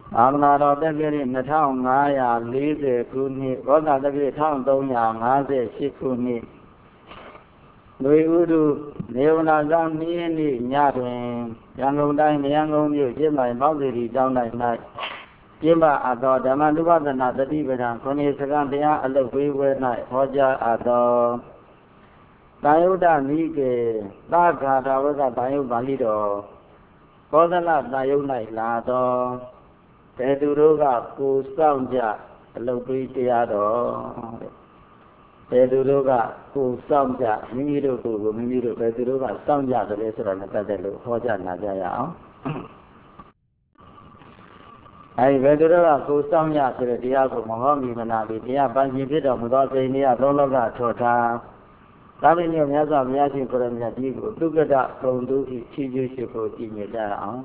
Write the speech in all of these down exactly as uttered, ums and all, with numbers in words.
အာမနာတော်တက္ကရာနှစ်ထောင်ငါးရာလေးဆယ်ခုနှစ်ဘောဓတက္ကရာတစ်ထောင်သုံးရာငါးဆယ်ရှစ်ခုနှစ်လွေဥဒုနေဝနာကမီးရက်နေ့ညတွင်ရန်ကုန်တိုင်းမရန်ကုန်မြို့ကျင်းပပေါသီရီကျောင်း၌၌ကျင်းပအပ်သောဓမ္မနုပဒနာတတိပဒံခုနှစ်စကံတရားအလုပ်ပေးပွဲ၌ဟောကြားအပ်သောတာယုဒ္ဓနိကေသာဂါထာဝကတာယုပါဠိတော်ကောသလတာယု၌လာသောဘယ်သူတို့ကကိုစောင့်ကြအလုပ်ပေးတရားတော်ဘယ်သူတို့ကကိုစောင့်ကြမိမိတို့ကိုမိမိတို့ဘယ်သူတို့ကစောင့်ကြတယ်ဆိုတော့လည်းပတ်သက်လို့ဟောကြားနာကြရအောင်အဲဒီဘယ်သူတို့ကကိုစောင့်ကြဆိုတဲ့တရားကိုမဟောမိမနာပြီးတရားပန်းရှင်ဖြစ်တော်မူသောစိန်နေရသုံးလောကထောထားသာမညောမြတ်စွာဘုရားရှင်ကိုရမြတ်ကြီးကိုသုက္ကတဂုံတုဤချီးကျူးရှိဖို့ကြည်ညိုကြရအောင်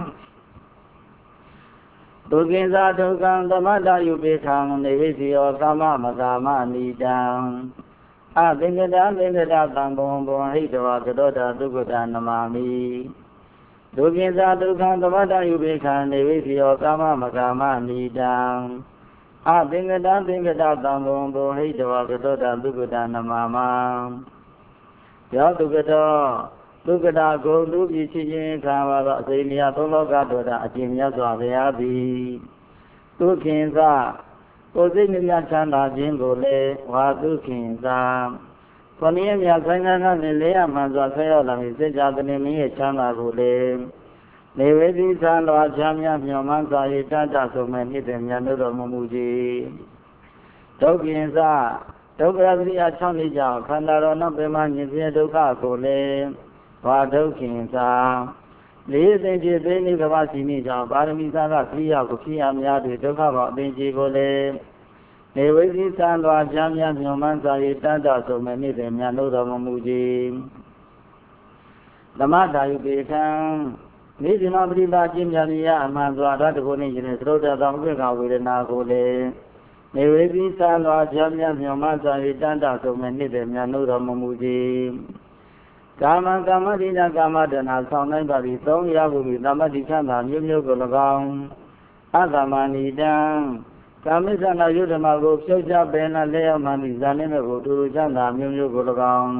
ဒုက္ခိသာဒုက္ခံသမတယုပိခံနေဝိစီယောသမမကာမနိတံအသင်္ကတသင်္ကတသံဘုံဘုံဟိတဝါကတောတာသုက္ကတနမမိဒုက္ခိသာဒုက္ခံသမတယုပိခံနေဝိစီယောသမမကာမနိတံအသင်္ကတသင်္ကတသံဘုံဘုံဟိတဝါကတောတာသုက္ကတနမမယောသုက္ကတောသုက္ကတာဂုံတုပြည်ချင်းချင်းခံပါသောအစိမယသုံးလောကတော်တာအကျင့်မြတ်စွာဘုရားသည်ဒုက္ခိသကိုယ်စိတ်မြတ်ချမ်းသာခြင်းကိုလည်းဝါဒုက္ခိသခொနည်းမြတ်ဆိုင်ငံကနေလေးရမှန်စွာဆက်ရောက်လာပြီးစေကြတနေမင်းရဲ့ချမ်းသာကိုလည်းနေဝေတိသံတော်ချမ်းမြတ်မျှော်မှန်းစွာ၏တတ္တဆုံးမဲ့နှစ်တဲ့မြတ်တို့တော်မူမူကြီးဒုက္ခိသဒုက္ခရတိအ၆နှစ်ကြောင့်ခန္ဓာတော်နောက်ပြမညင်ပြဒုက္ခကိုလည်းဘာဒုက္ခိသာလေးသိင်ဖြစ်သိနိကဘာစီမိကြောင့်ပါရမီသာကခရိယာကိုဖြစ်ရများတွေဒုက္ခဘောအပင်ကြီးကိုလည်းနေဝိသီသံတော်ချမ်းမြတ်မြုံမှန်းစာရေးတတ်တော်ဆုံးမဲ့နေတဲ့မြတ်လို့တော်မူကြီးသမတာယုပေခံနေဒီမှာပရိပါကျင့်မြတ်ရအမှန်စွာဓာတ်တကုနေခြင်းသရုတ်တော်ဥပ္ပခဝေဒနာကိုလည်းနေဝိသီသံတော်ချမ်းမြတ်မြုံမှန်းစာရေးတတ်တော်ဆုံးမဲ့နေတဲ့မြတ်လို့တော်မူကြီးကာမကာမတိနာကာမတဏဆောင်နိုင်ပါသည်သုံးရဟုပြီးသမတိချမ်းသာမျိုးမျိုးကို၎င်းအသမဏိတံကာမိသနာယုဓမ္မကိုဖြုတ်ချပင်နဲ့လျောက်မှန်သည့်ဇာနေမဲ့ကိုတူတူချမ်းသာမျိုးမျိုးကို၎င်း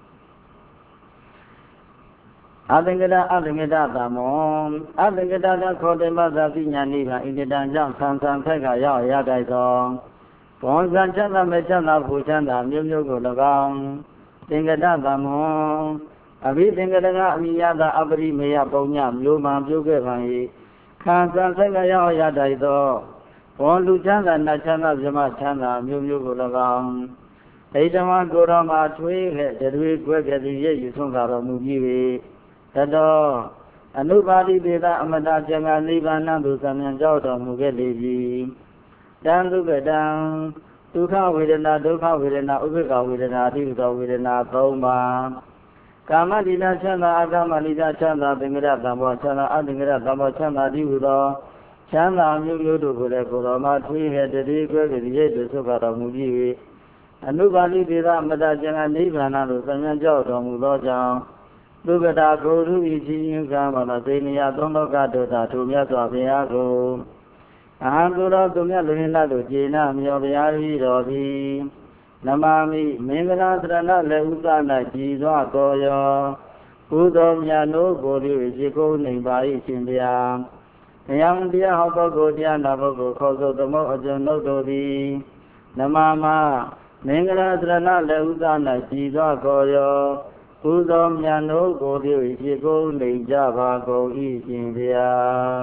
အသင်္ကတအသင်္ကတသမောအသင်္ကတကခေါ်တယ်မသာပညာနိဗ္ဗာန်ဣတိတံကြောင့်ဆံဆံဖက်ကရောက်ရတိုက်သောဘောဇံချမ်းသာမဲ့ချမ်းသာကိုချမ်းသာမျိုးမျိုးကို၎င်းသင်္ကတသမောအဘိသင်္ကတကအမိယတာအပရိမေယပုံညမျိုးမှန်ပြုခဲ့ပါ၏ခံစားဆက်ကရောက်ရတိုက်သောဘောလူချမ်းသာနတ်ချမ်းသာမြမချမ်းသာမျိုးမျိုးကို၎င်းဣဒမကိုယ်တော်မှာထွေးခဲ့တရွေခွဲခဲ့သည်ရဲ့ယူဆုံးတော်မူပြီး၏တတော်အနုပါတိပေတာအမတကျင်္ဂနိဗ္ဗာန်သို့သမန်ကြောက်တော်မူခဲ့လေပြီတံသုကတံဒုက္ခဝေဒနာဒုက္ခဝေဒနာဥပ္ပခဝေဒနာအတိဒဝေဒနာသုံးပါးကာမတိနာချမ်းသာအကာမတိနာချမ်းသာသင်္ကရသံဘောချမ်းသာအသင်္ကရသံဘောချမ်းသာတိဟုသောချမ်းသာမျိုးမျိုးတို့ကိုလည်းကိုယ်တော်မှာထွေးခဲ့တတိခွဲကြည်ရဲ့တို့ဆုတ်တော်မူပြီး၍အနုပါတိပေသမတကျင်္ဂနိဗ္ဗာန်သို့သမန်ကြောက်တော်မူသောကြောင့်သုကတာကိုရုဤချင်းချင်းကံပါသောသေနယသုံးလောကတို့သာထိုမြတ်စွာဘုရားကိုအဟံသူတော်သူမြတ်လူရင်းတို့ကျေနပ်မြော်ဘုရားကြီးတော်သည်နမမိမင်္ဂလာသရဏလည်းဥသနာကြည်စွာတော်ရောဘုသောမြတ်တို့ကိုယ်၍ရှိခိုးနိုင်ပါ၏ရှင်ဗျာတရားတရားဟောပုဂ္ဂိုလ်တရားနာပုဂ္ဂိုလ်ခေါ်ဆိုသမုတ်အကျဉ်းတို့သည်နမမမင်္ဂလာသရဏလည်းဥသနာကြည်စွာတော်ရောဘုသောမြတ်တို့ကိုယ်၍ရှိခိုးနိုင်ကြပါကုန်၏ရှင်ဗျာ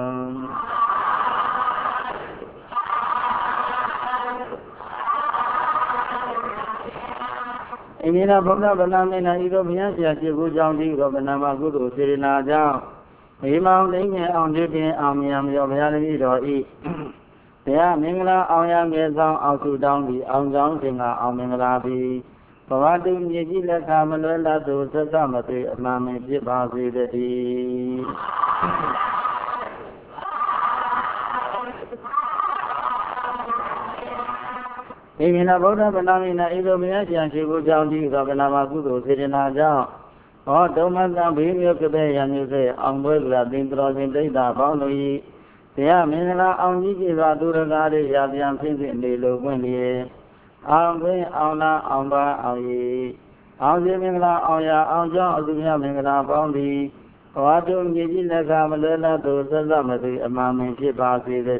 အင်းနာဘုရားဗလာမေနာဤသို့ဘုရားဆရာရှိခိုးကြောင်းဒီသောဗနာမကုသိုလ်စေရနာကြောင့်မိမောင်သိငယ်အောင်ဖြစ်ခြင်းအောင်မြတ်မြော်ဘုရားတပည့်တော်ဤဘုရားမင်္ဂလာအောင်ရငယ်ဆောင်အောင်စုတောင်းပြီးအောင်ကြောင်းစင်ကအောင်မင်္ဂလာပြီးဘဝတုမြေကြီးလက်ခမလွဲလာသူသက်သမသွေအမှန်မဖြစ်ပါစေတည်းဣမိနာဗုဒ္ဓဗနာမိနာဣဒုမယဆံရှိကိုကြောင့်ဒီသောဗနာမကုသိုလ်စေတနာကြောင့်ဟောဒုမသဘေးမျိုးကတဲ့ရမျိုးစေအောင်ပွဲကသင်္တော်ရှင်ဒိဋ္ဌာပေါင်းတို့၏တရားမင်္ဂလာအောင်ကြီးပြပါသူရကားလေးရပြန်ဖြစ်ဖြစ်နေလို့ဝင်လေအောင်ခွင့်အောင်လားအောင်ပါအောင်ရည်အောင်စီမင်္ဂလာအောင်ရအောင်ကြောင့်အသူများမင်္ဂလာပေါင်းသည်ဘဝတုမြည်ကြီးလက်ခမလွဲလတ်သူသက်သက်မသိအမှန်မင်ဖြစ်ပါစေတ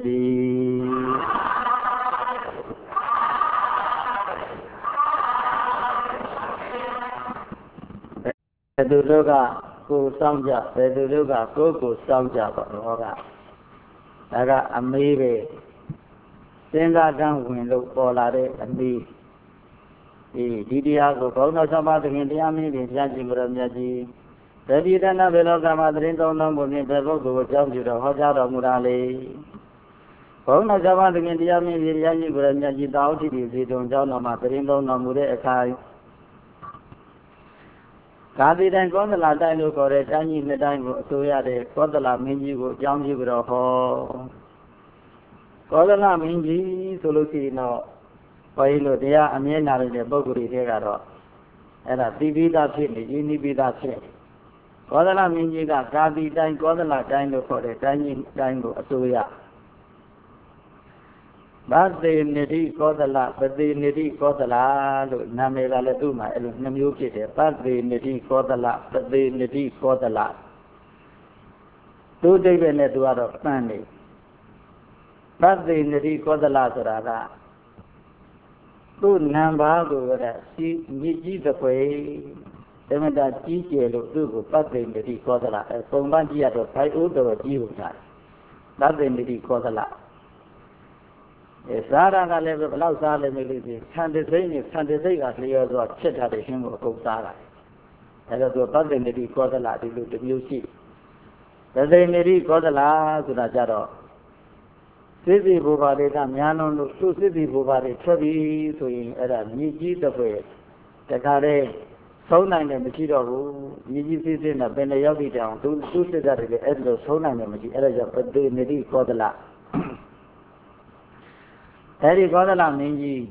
ည်းဘယ်သူတို့ကကိုယ်စောင့်ကြဘယ်သူတို့ကကိုယ်ကိုစောင့်ကြပါတော့ကဒါကအမေးပဲစဉ်းစားတမ်းဝင်လို့ပေါ်လာတဲ့အမေးဒီဒီတရားကိုဘုန်းတော်ဆောင်ပါသခင်တရားမင်းပြင်ကြားကြည့်ကြရမြတ်ကြီးတတိတနာဘေလောကမှာသတင်းသုံးလုံးပုံဖြင့်ဘယ်ပုဂ္ဂိုလ်ကိုကြောင်းပြတော့ဟောကြားတော်မူတာလေဘုန်းတော်ဆောင်ပါသခင်တရားမင်းပြင်ကြားကြည့်ကြရမြတ်ကြီးတာဝတိတိစီတုံကျောင်းတော်မှာသတင်းသုံးတော်မူတဲ့အခါကာတိတိုင်းကောသလတိုင်းလို့ခေါ်တဲ့တိုင်းကြီးနှစ်တိုင်းကိုအစိုးရတဲ့ကောသလမင်းကြီးကိုအကြောင်းပြုကြတော့ဟောကောသလမင်းကြီးဆိုလို့ရှိရင်တော့ဘုန်းကြီးတို့တရားအမြဲနာနေတဲ့ပုဂ္ဂိုလ်တွေကတော့အဲ့ဒါသိပြီးသားဖြစ်နေရင်းနှီးပြီးသားဖြစ်ကောသလမင်းကြီးကကာတိတိုင်းကောသလတိုင်းလို့ခေါ်တဲ့တိုင်းကြီးတိုင်းကိုအစိုးရဗသေနိတိကောသလပသေနိတိကောသလလို့နာမည်ကလည်းသူ့မှာအဲ့လိုနှမျိုးဖြစ်တယ်ဗသေနိတိကောသလပသေနိတိကောသလသူအိဗယ်နဲ့သူကတော့ပန်းနေဗသေနိတိကောသလဆိုတာကသူ့နံပါတ်ကိုကစီမြစ်ကြီးတစ်ခွေသမတကြီးကျယ်လို့သူ့ကိုဗသေနိတိကောသလအဲပုံပန်းကြည့်ရတော့ဘိုက်ဥတော်ကြီးဟုတ်တာဗသေနိတိကောသလအဲစားရကလည်းဘယ်လောက်စားလဲမလို့ဒီဆန်တသိန်းနဲ့ဆန်တသိန်းကလျော်သွားဖြစ်တာတဲ့ရှင်ကိုအကုန်စားတာအဲတော့သူဗသေနိတိကောသလဒီလိုတစ်မျိုးရှိဗသေနိတိကောသလဆိုတာကြတော့စိတ္တိဘူပါတွေကများလုံးလို့သူစိတ္တိဘူပါတွေထွက်ပြီးဆိုရင်အဲ့ဒါမြည်ကြီးတစ်ပွဲတခါတည်းဆုံးနိုင်တယ်မရှိတော့ဘူးမြည်ကြီးစိစိနဲ့ပင်လျောက်ပြီးတောင်သူသူစိတ်ဓာတ်တွေလည်းအဲ့လိုဆုံးနိုင်တယ်မရှိအဲ့ဒါကြောင့်ပသေနိတိကောသလအဲ့ဒီကောသလမင်းကြီး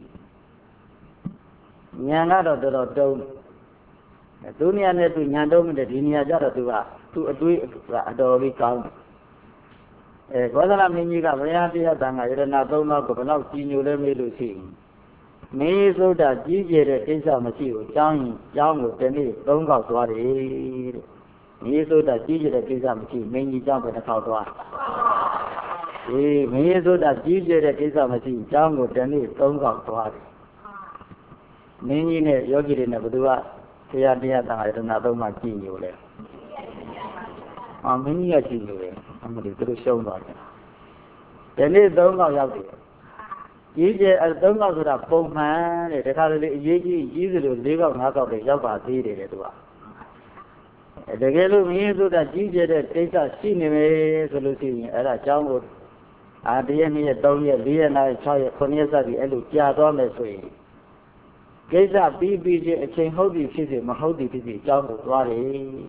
ဉာဏ်ကတော့တော်တော်တုံးသူနေရာနဲ့သူဉာဏ်တုံးတဲ့ဒီနေရာကျတော့သူကသူအတွေးကအတော်လေးကောင်းအဲကောသလမင်းကြီးကဘုရားတရားတန်ခါယရဏသုံးပါးကိုဘယ်လောက်ကြီးညိုလဲမေးလို့ရှိရင်မေးသုဒ္ဓကြီးကျယ်တဲ့ကိစ္စမရှိဘူးကျောင်းရင်ကျောင်းကိုဒီနေ့သုံးခေါက်သွားတယ်တဲ့မေးသုဒ္ဓကြီးကျယ်တဲ့ကိစ္စမရှိမင်းကြီးကျောင်းပဲတစ်ခေါက်သွားအေးမေးသုဒ္ဓကြီးကျယ်တဲ့ကိစ္စမရှိကျောင်းကိုဒီနေ့သုံးခေါက်သွားတယ်မင်းကြီးနဲ့ယောဂီတွေနဲ့ဘယ်သူကတရားတရားတန်ခါယရဏသုံးပါးကြီးညိုလဲအာမင်းကြီးကကြည့်လို့ပဲအမလေးသူတို့ရှုံးသွားတယ်ဒီနေ့သုံးခေါက်ရောက်တယ်ကြီးကျယ်အဲသုံးခေါက်ဆိုတာပုံမှန်တဲ့တခါတလေအရေးကြီးကြီးစလို့လေးခေါက်ငါးခေါက်တွေရောက်ပါသေးတယ်တဲ့သူကအဲတကယ်လို့မင်းဆိုတာကြီးကျယ်တဲ့ကိစ္စရှိနေမယ်ဆိုလို့ရှိရင်အဲ့ဒါအကြောင်းကိုအာတရက်နှစ်ရက်သုံးရက်လေးရက်နား၆ရက်ခုနှစ်ရက်စသည်အဲ့လိုကြာသွားမယ်ဆိုရင်ကိစ္စပြီးပြီးချင်းအချိန်ဟုတ်ပြီဖြစ်စေမဟုတ်ပြီဖြစ်စေအကြောင်းကိုသွားတယ်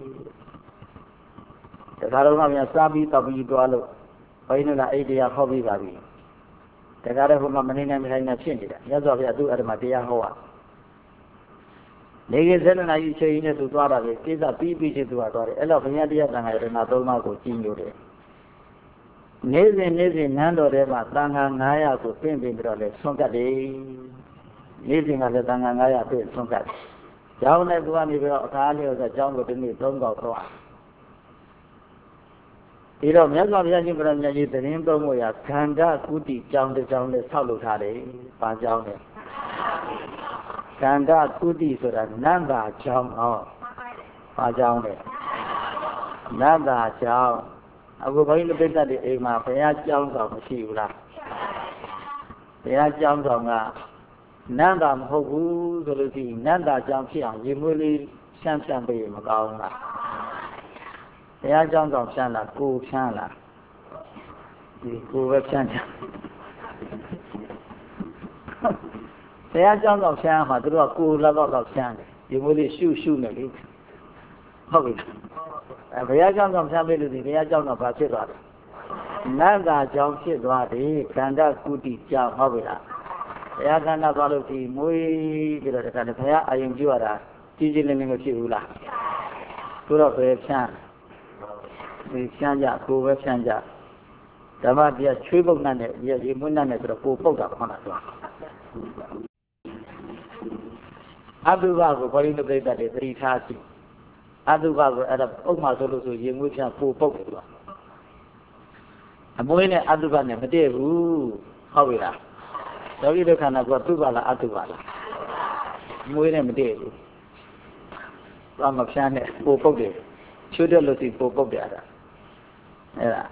တခါတော့မှများစားပြီးတောက်ပြီးသွားလို့ဘိန်းနဲ့အိတ်တရားဟောပြီးပါပြီတခါတော့ဟိုမှာမနေနိုင်မထိုင်နိုင်ဖြစ်နေတာမြတ်စွာဘုရားသူ့အတ္တမတရားဟောတာနေကစနနာကြီးချိန်နဲ့သူသွားတာပဲကိစ္စပြီးပြီးချင်းသူကသွားတယ်အဲ့တော့ဘုရားတရားတန်ခါရတနာသုံးပါးကိုကြီးညိုတယ်နေ့စဉ်နေ့စဉ်နန်းတော်ထဲမှာတန်ခါငါးရာကိုပြင်ပြင်ပြီးတော့လဲဆွန့်ကတ်တယ်နေ့စဉ်ကလည်းတန်ခါငါးရာပြင်ဆွန့်ကတ်ကျောင်းနဲ့သူကနေပြီးတော့အခါလေးဆိုကျောင်းကိုဒီနေ့သုံးခေါက်သွားဒီတော့မြတ်စွာဘုရားရှင်ဗုဒ္ဓမြတ်ကြီးသတင်းသုံးဖို့ရခန္ဓာကုတိကျောင်းတစ်ကျောင်းနဲ့ဆောက်လုပ်ထားတယ်။ဘာကျောင်းလဲ။ခန္ဓာကုတိဆိုတာနန္တာကျောင်းဟော။ဘာကျောင်းလဲ။နန္တာကျောင်းအခုဘုန်းကြီးပိဋကတ်တွေအိမ်မှာဘုရားကျောင်းဆောင်မရှိဘူးလား။ဘုရားကျောင်းဆောင်ကနန္တာမဟုတ်ဘူးဆိုလို့ရှိရင်နန္တာကျောင်းဖြစ်အောင်ရေမွေးလေးဖြန့်ဖြန့်ပေးမကောင်းလား။ဘုရားကျောင်းဆောင်ဖြန်းလားကိုဖြန်းလားဒီကိုပဲဖြန်းချင်ဘုရားကျောင်းဆောင်ဖြန်းမှာသူတို့ကကိုလာတော့တော့ဖြန်းတယ်ဒီမျိုးလေးရှုရှုနေလေဟုတ်ပြီအဲဘုရားကျောင်းဆောင်ဖြန်းပေးလို့ဒီဘုရားကျောင်းတော့ဘာဖြစ်သွားလဲနတ်သာကျောင်းဖြစ်သွားတယ်ခန္ဓာကုတိကျောင်းဟုတ်ပြီလားဘုရားခန္ဓာသွားလို့ဒီမွေးပြီးတော့တခါတည်းဘုရားအာယုံပြုရတာကြီးကြီးလင်းလင်းမဖြစ်ဘူးလားသူတော့ပဲဖြန်းဒီဖြန်းကြကိုပဲဖြန်းကြဓမ္မတရားချွေးပုတ်နဲ့ရေမွန်းနဲ့ဆိုတော့ကိုပုတ်တာဟုတ်လားဆိုအတုပကိုဘုရားနုပရိသတ်တွေသတိထားစီအတုပကိုအဲ့ဒါဥပမာဆိုလို့ဆိုရေမွေးပြန်ကိုပုတ်တယ်သူကအမွေးနဲ့အတုပနဲ့မတည့်ဘူးဟုတ်ပြီလားယောဂီတို့ခန္ဓာကတုပလားအတုပလားအမွေးနဲ့မတည့်ဘူးဘာမဖြန်းနဲ့ကိုပုတ်တယ်ချွတ်တယ်လို့စီကိုပုတ်တယ်အဲ့ဒါအဲ့ဒါ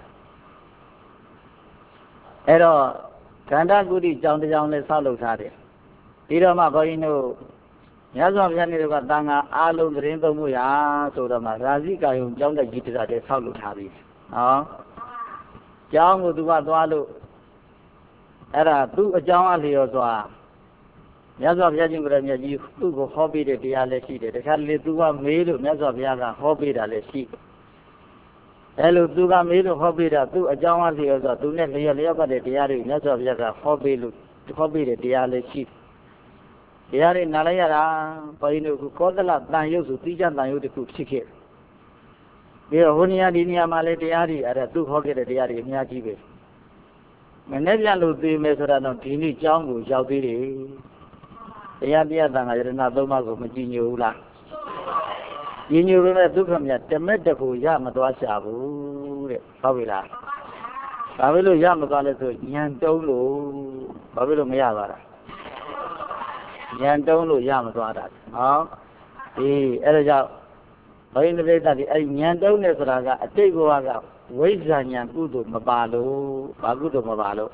အဲ့တော့ခန္ဓာကုတိကြောင်းတစ်ကြောင်းလေးဆောက်လုပ်ထားတယ်ဒီတော့မှဘုန်းကြီးတို့မြတ်စွာဘုရားနေတော့ကတန်ခါအားလုံးသတင်းသုံးမှုရာဆိုတော့မှရာဇိကာယုံကြောင်းတဲ့ကြီးတရားတွေဆောက်လုပ်ထားပြီနော်ကျောင်းကိုသူကသွားလို့အဲ့ဒါသူ့အကြောင်းအလျော်စွာမြတ်စွာဘုရားရှင်ကိုယ်တော်မြတ်ကြီးသူ့ကိုဟောပေးတဲ့တရားလည်းရှိတယ်တခါတလေသူကမေးလို့မြတ်စွာဘုရားကဟောပေးတာလည်းရှိအဲ့လိုသူကမေးလို့ဟောပေးတာသူ့အကြောင်းအလျော်စွာသူနဲ့လျော်လျော်ပတ်တဲ့တရားတွေမြတ်စွာဘုရားကဟောပေးလို့ဟောပေးတဲ့တရားလည်းရှိတရားတွေနားလိုက်ရတာဘုန်းကြီးတို့ကကောသလတန်ရုပ်ဆိုတိကျတန်ရုပ်တစ်ခုဖြစ်ခဲ့ပြီးတော့ဟိုနေရာဒီနေရာမှာလည်းတရားတွေအဲ့ဒါသူဟောခဲ့တဲ့တရားတွေအများကြီးပဲမနေ့ပြန်လို့သိမယ်ဆိုတာတော့ဒီနေ့ကျောင်းကိုရောက်သေးတယ်တရားတရားတန်ခါယရဏသုံးပါးကိုမကြည်ညိုဘူးလားကြည်ညိုပေမဲ့ဒုက္ခမြတ်တမက်တခုရမသွားရှာဘူးတဲ့ဟုတ်ပြီလားဘာဖြစ်လို့ရမသွားလဲဆိုဉာဏ်တုံးလို့ဘာဖြစ်လို့မရပါလားဉာဏ်တုံးလို့ရမသွားတာဟောဒီအဲ့ဒါကြောင့်ဘိနိဗ္ဗာန်ဒီအဲ့ဉာဏ်တုံးနေဆိုတာကအတိတ်ဘဝကဝိဇ္ဇာဉာဏ်ကုသိုလ်မပါလို့ဘာကုသိုလ်မပါလို့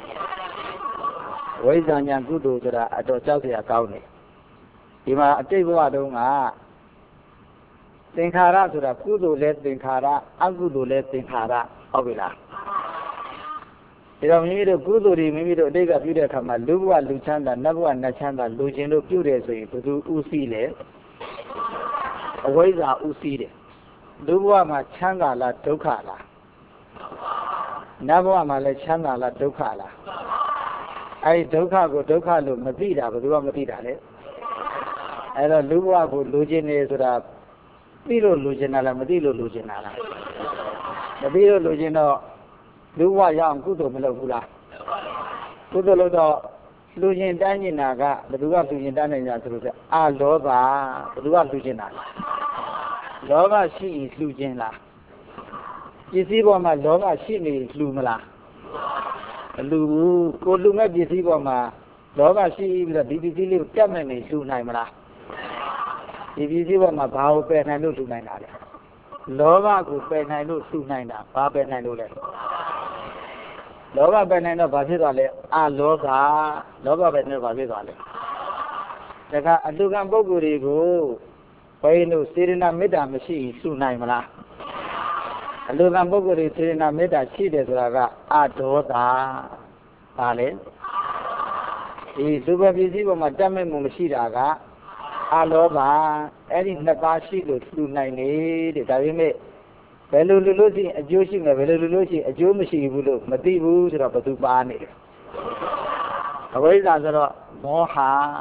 ဝိဇ္ဇာဉာဏ်ကုသိုလ်ဆိုတာအတော်ကြောက်စရာကောင်းတယ်ဒီမှာအတိတ်ဘဝတုန်းကသင်္ခါရဆိုတာကုသိုလ်လဲသင်္ခါရအကုသိုလ်လဲသင်္ခါရဟုတ်ပြီလားဒီတော့မိမိတို့ကုသိုလ်တွေမိမိတို့အတိတ်ကပြုတဲ့အခါမှာလူဘဝလူချမ်းသာနတ်ဘဝနတ်ချမ်းသာလူချင်းတို့ပြုတယ်ဆိုရင်ဘယ်သူဥသိလဲအဝိဇ္ဇာဥသိတယ်လူဘဝမှာချမ်းသာလားဒုက္ခလားနတ်ဘဝမှာလည်းချမ်းသာလားဒုက္ခလားအဲဒီဒုက္ခကိုဒုက္ခလို့မသိတာဘယ်သူကမသိတာလဲအဲ့တော့လူဘဝကိုလူချင်းနေဆိုတာသိလို့လူချင်းတာလားမသိလို့လူချင်းတာလားမသိလို့လူချင်းတော့လူဘဝရအောင်ကုသိုလ်မလုပ်ဘူးလားကုသိုလ်လုပ်တော့လူချင်းတန်းနေတာကဘယ်သူကလူချင်းတန်းနေကြဆိုလို့ဆိုအာလောဘဘယ်သူကလူချင်းတာလောဘရှိရင်လူချင်းလားပစ္စည်းပေါ်မှာလောဘရှိနေလူမလားမလူဘူးကိုလူမဲ့ပစ္စည်းပေါ်မှာလောဘရှိပြီးတော့ဒီပစ္စည်းလေးကိုပြတ်မဲ့နေလူနိုင်မလားဒီပစ္စည်းပေါ်မှာဘာကိုပယ်နိုင်လို့လူနိုင်တာလဲလောဘကိုပယ်နိုင်လို့လူနိုင်တာဘာပယ်နိုင်လို့လဲလောဘပယ်နိုင်တော့ဘာဖြစ်သွားလဲအလောဘလောဘပယ်နေတော့ဘာဖြစ်သွားလဲဒါကအတုကံပုဂ္ဂိုလ်တွေကိုဘယ်လိုစေရနာမေတ္တာမရှိလူနိုင်မလားအလိုကံပုဂ္ဂိုလ်တွေစေရနာမေတ္တာရှိတယ်ဆိုတာကအဒေါသပါလေဒီလူပဲပစ္စည်းပေါ်မှာတတ်မဲ့မှုမရှိတာကအလောဘအဲ့ဒီနှစ်ပါးရှိလို့လှူနိုင်နေတဲ့ဒါပေမဲ့ဘယ်လိုလူလို့ရှိရင်အကျိုးရှိမယ်ဘယ်လိုလူလို့ရှိရင်အကျိုးမရှိဘူးလို့မသိဘူးဆိုတော့ဘသူပါနေတယ်အဝိဇ္ဇာဆိုတော့မောဟ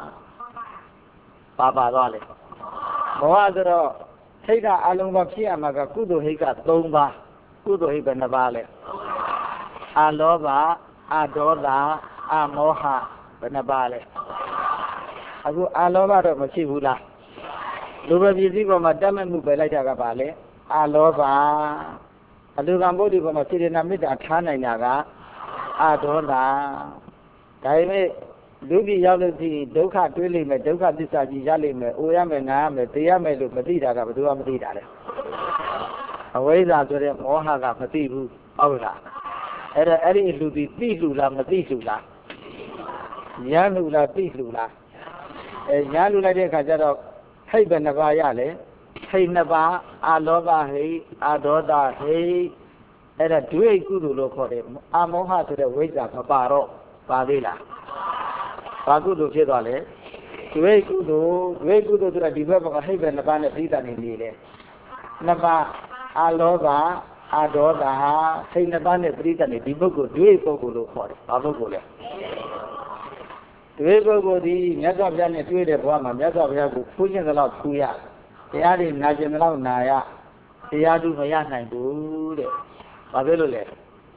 ပါပါတော့လေမောဟဆိုတော့ဟိတ်ကအလုံးပါဖြစ်ရမှာကကုသိုလ်ဟိတ်က၃ပါးကုသိုလ်ဟိတ်ပဲနှစ်ပါးလဲအလောဘအဒေါသအမောဟဘယ်နှပါးလဲအခုအလောဘတော့မရှိဘူးလားလူပဲပစ္စည်းပေါ်မှာတတ်မဲ့မှုပဲလိုက်တာကပါလေအလောဘအလူကံဗုဒ္ဓပေါ်မှာစေတနာမေတ္တာထားနိုင်တာကအဒေါသဒါပေမဲ့လူကြီးရောက်လို့ရှိရင်ဒုက္ခတွေးလိမ့်မယ်ဒုက္ခသစ္စာကြီးရလိမ့်မယ်အိုရမယ်နားရမယ်သိရမယ်လို့မသိတာကဘယ်သူမှမသိတာလဲအဝိဇ္ဇာဆိုတဲ့မောဟကမသိဘူးဟုတ်လားအဲ့ဒါအဲ့ဒီလူကြီးသိလူလားမသိလူလားညာလူလားသိလူလားအဲညာလူလိုက်တဲ့အခါကျတော့ဟိတ်ပဲနှစ်ပါးရလေဟိတ်နှစ်ပါးအလောဘဟိတ်အဒေါသဟိတ်အဲ့ဒါဒွေကုသိုလ်လို့ခေါ်တယ်အမောဟဆိုတဲ့ဝိဇ္ဇာမပါတော့ပါသေးလားဘာကုသိုလ်ဖြစ်သွားလဲဒွေကုသိုလ်ဒွေကုသိုလ်ဆိုတာဒီဘက်ကဟိတ်ပဲနှစ်ပါးနဲ့ပြိတ္တနေနေတယ်နှစ်ပါးအလောဘအဒေါသဟိတ်နှစ်ပါးနဲ့ပြိတ္တနေဒီပုဂ္ဂိုလ်ဒွေပုဂ္ဂိုလ်လို့ခေါ်တယ်ဘာပုဂ္ဂိုလ်လဲဒွေပုဂ္ဂိုလ်ဒီမြတ်စွာဘုရားနဲ့တွေ့တဲ့ဘဝမှာမြတ်စွာဘုရားကိုဖူးခြင်းသလောက်ဖူးရတရားတွေနာကျင်သလောက်နာရတရားသူမရနိုင်ဘူးတဲ့ဘာဖြစ်လို့လဲ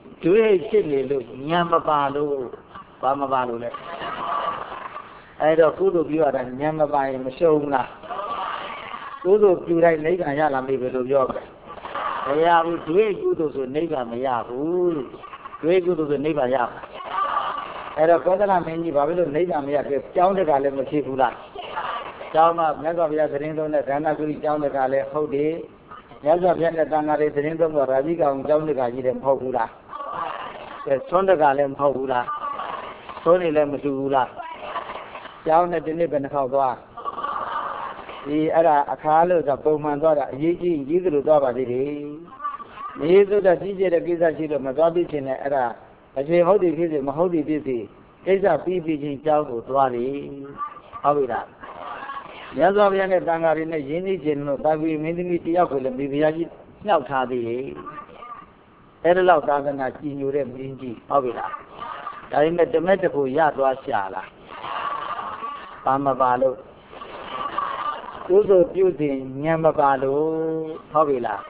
တွေ့ဖြစ်နေလို့ဉာဏ်မပါလို့ဘာမပါလို့လဲအဲ့တော့ကုသိုလ်ပြုရတာဉာဏ်မပါရင်မရှုံးလားကုသိုလ်ပြုတိုင်းနိဗ္ဗာန်ရလာပြီလို့ပြောတယ်မရဘူးတွေ့ကုသိုလ်ဆိုနိဗ္ဗာန်မရဘူးတွေ့ကုသိုလ်ဆိုနိဗ္ဗာန်ရမှာအဲ့တော့ကောသလမင်းကြီးဘာဖြစ်လို့နိဗ္ဗာန်မရခဲ့ကျောင်းတကလည်းမဖြစ်ဘူးလားကျောင်းမှာမြတ်စွာဘုရားသတင်းသုံးတဲ့ဒါနကုသိကျောင်းတကလည်းဟုတ်တယ်မြတ်စွာဘုရားနဲ့တန်ဃာတွေသတင်းသုံးတော့ရာဇိကောင်ကျောင်းတကကြီးလည်းမဟုတ်ဘူးလားကဲသွန်းတကလည်းမဟုတ်ဘူးလားသွန်းနေလည်းမတူဘူးလားကျောင်းနဲ့ဒီနေ့ဘယ်နှခေါက်သွားဒီအဲ့ဒါအခါလို့ဆိုပုံမှန်သွားတာအရေးကြီးကြီးသလိုသွားပါသေးတယ်နေသုဒ္ဓကြီးကျတဲ့ကိစ္စရှိလို့မသွားပြီးခြင်းနဲ့အဲ့ဒါအရှင်ဟုတ်တယ်ဖြစ်စေမဟုတ်တယ်ဖြစ်စေကိစ္စပြီးပြီးချင်းကျောင်းကိုသွားတယ်ဟုတ်ပြီလားမြတ်စွာဘုရားနဲ့တန်ဃာတွေနဲ့ရင်းနှီးခြင်းလို့တာဝီမင်းသမီးတယောက်ကိုလည်းမိဖုရားကြီးနှောက်ထားသေးတယ်အဲ့ဒါလောက်သာသနာကြည်ညိုတဲ့မင်းကြီးဟုတ်ပြီလားဒါပေမဲ့တမက်တခုရသွားရှာလားပါမပါလို့ကုသိုလ်ပြုစဉ်ဉာဏ်မပါလို့ဟုတ်ပြီလား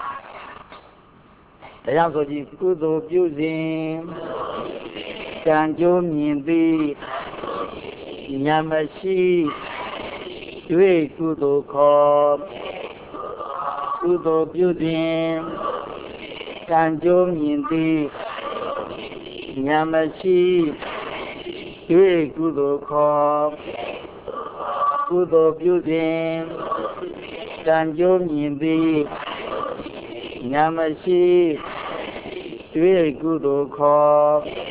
ဒါကြောင့်ဆိုကြည့်ကုသိုလ်ပြုစဉ်ကံကြိုးမြင်သည်ဉာဏ်မရှိတွေ့ကုသိုလ်ခေါ်ကုသိုလ်ပြုစဉ်ကံကြိုးမြင်သည်ဉာဏ်မရှိတွေ့ကုသိုလ်ခေါ်ကုသိုလ်ပြုစဉ်ကံကြိုးမြင်သည်ဉာဏ်မရှိတွေ့ကုသိုလ်ခေါ်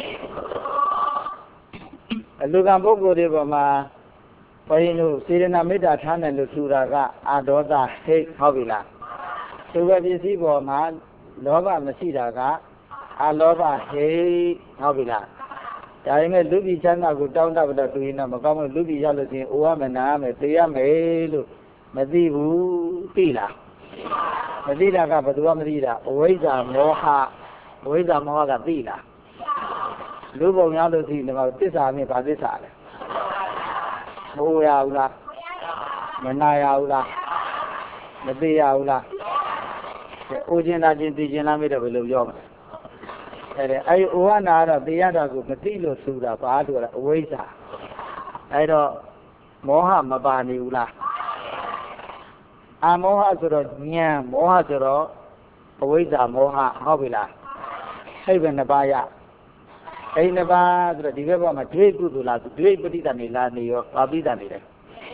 အလူကံပုဂ္ဂိုလ်တွေပေါ်မှာဘုရင်တို့စေရနာမေတ္တာထားတယ်လို့ဆိုတာကအာဒေါသဟိတ်ဟုတ်ပြီလားသူပဲပစ္စည်းပေါ်မှာလောဘမရှိတာကအလောဘဟိတ်ဟုတ်ပြီလားဒါပေမဲ့လူပြည်ချမ်းသာကိုတောင်းတလို့သူရင်တော့မကောင်းဘူးလူပြည်ရောက်လို့ချင်းအိုရမယ်နားမယ်သိရမယ်လို့မသိဘူးသိလားမသိတာကဘယ်သူမှမသိတာအဝိဇ္ဇာမောဟအဝိဇ္ဇာမောဟကသိလားလူပုံများလို့သိတယ်မှာသစ္စာမြင်ပါသစ္စာလဲမဟုတ်ရဘူးလားမနာရဘူးလားမသိရဘူးလားအိုခြင်းသာခြင်းသိခြင်းလားမေးတော့ဘယ်လိုပြောမလဲအဲ့ဒါအဲ့ဒီဩဝနာကတော့သိရတာကိုမသိလို့ဆိုတာဘာလို့လဲအဝိဇ္ဇာအဲ့တော့မောဟမပါနေဘူးလားအမောဟဆိုတော့ဉာဏ်မောဟဆိုတော့အဝိဇ္ဇာမောဟဟုတ်ပြီလားအဲ့ပဲနှစ်ပါးရအဲ့နှစ်ပါးဆိုတော့ဒီဘက်ဘက်မှာဒွေကုသိုလ်လားဒွေပဋိသန္ဓေလားနေရောပါပိသန္ဓေလဲ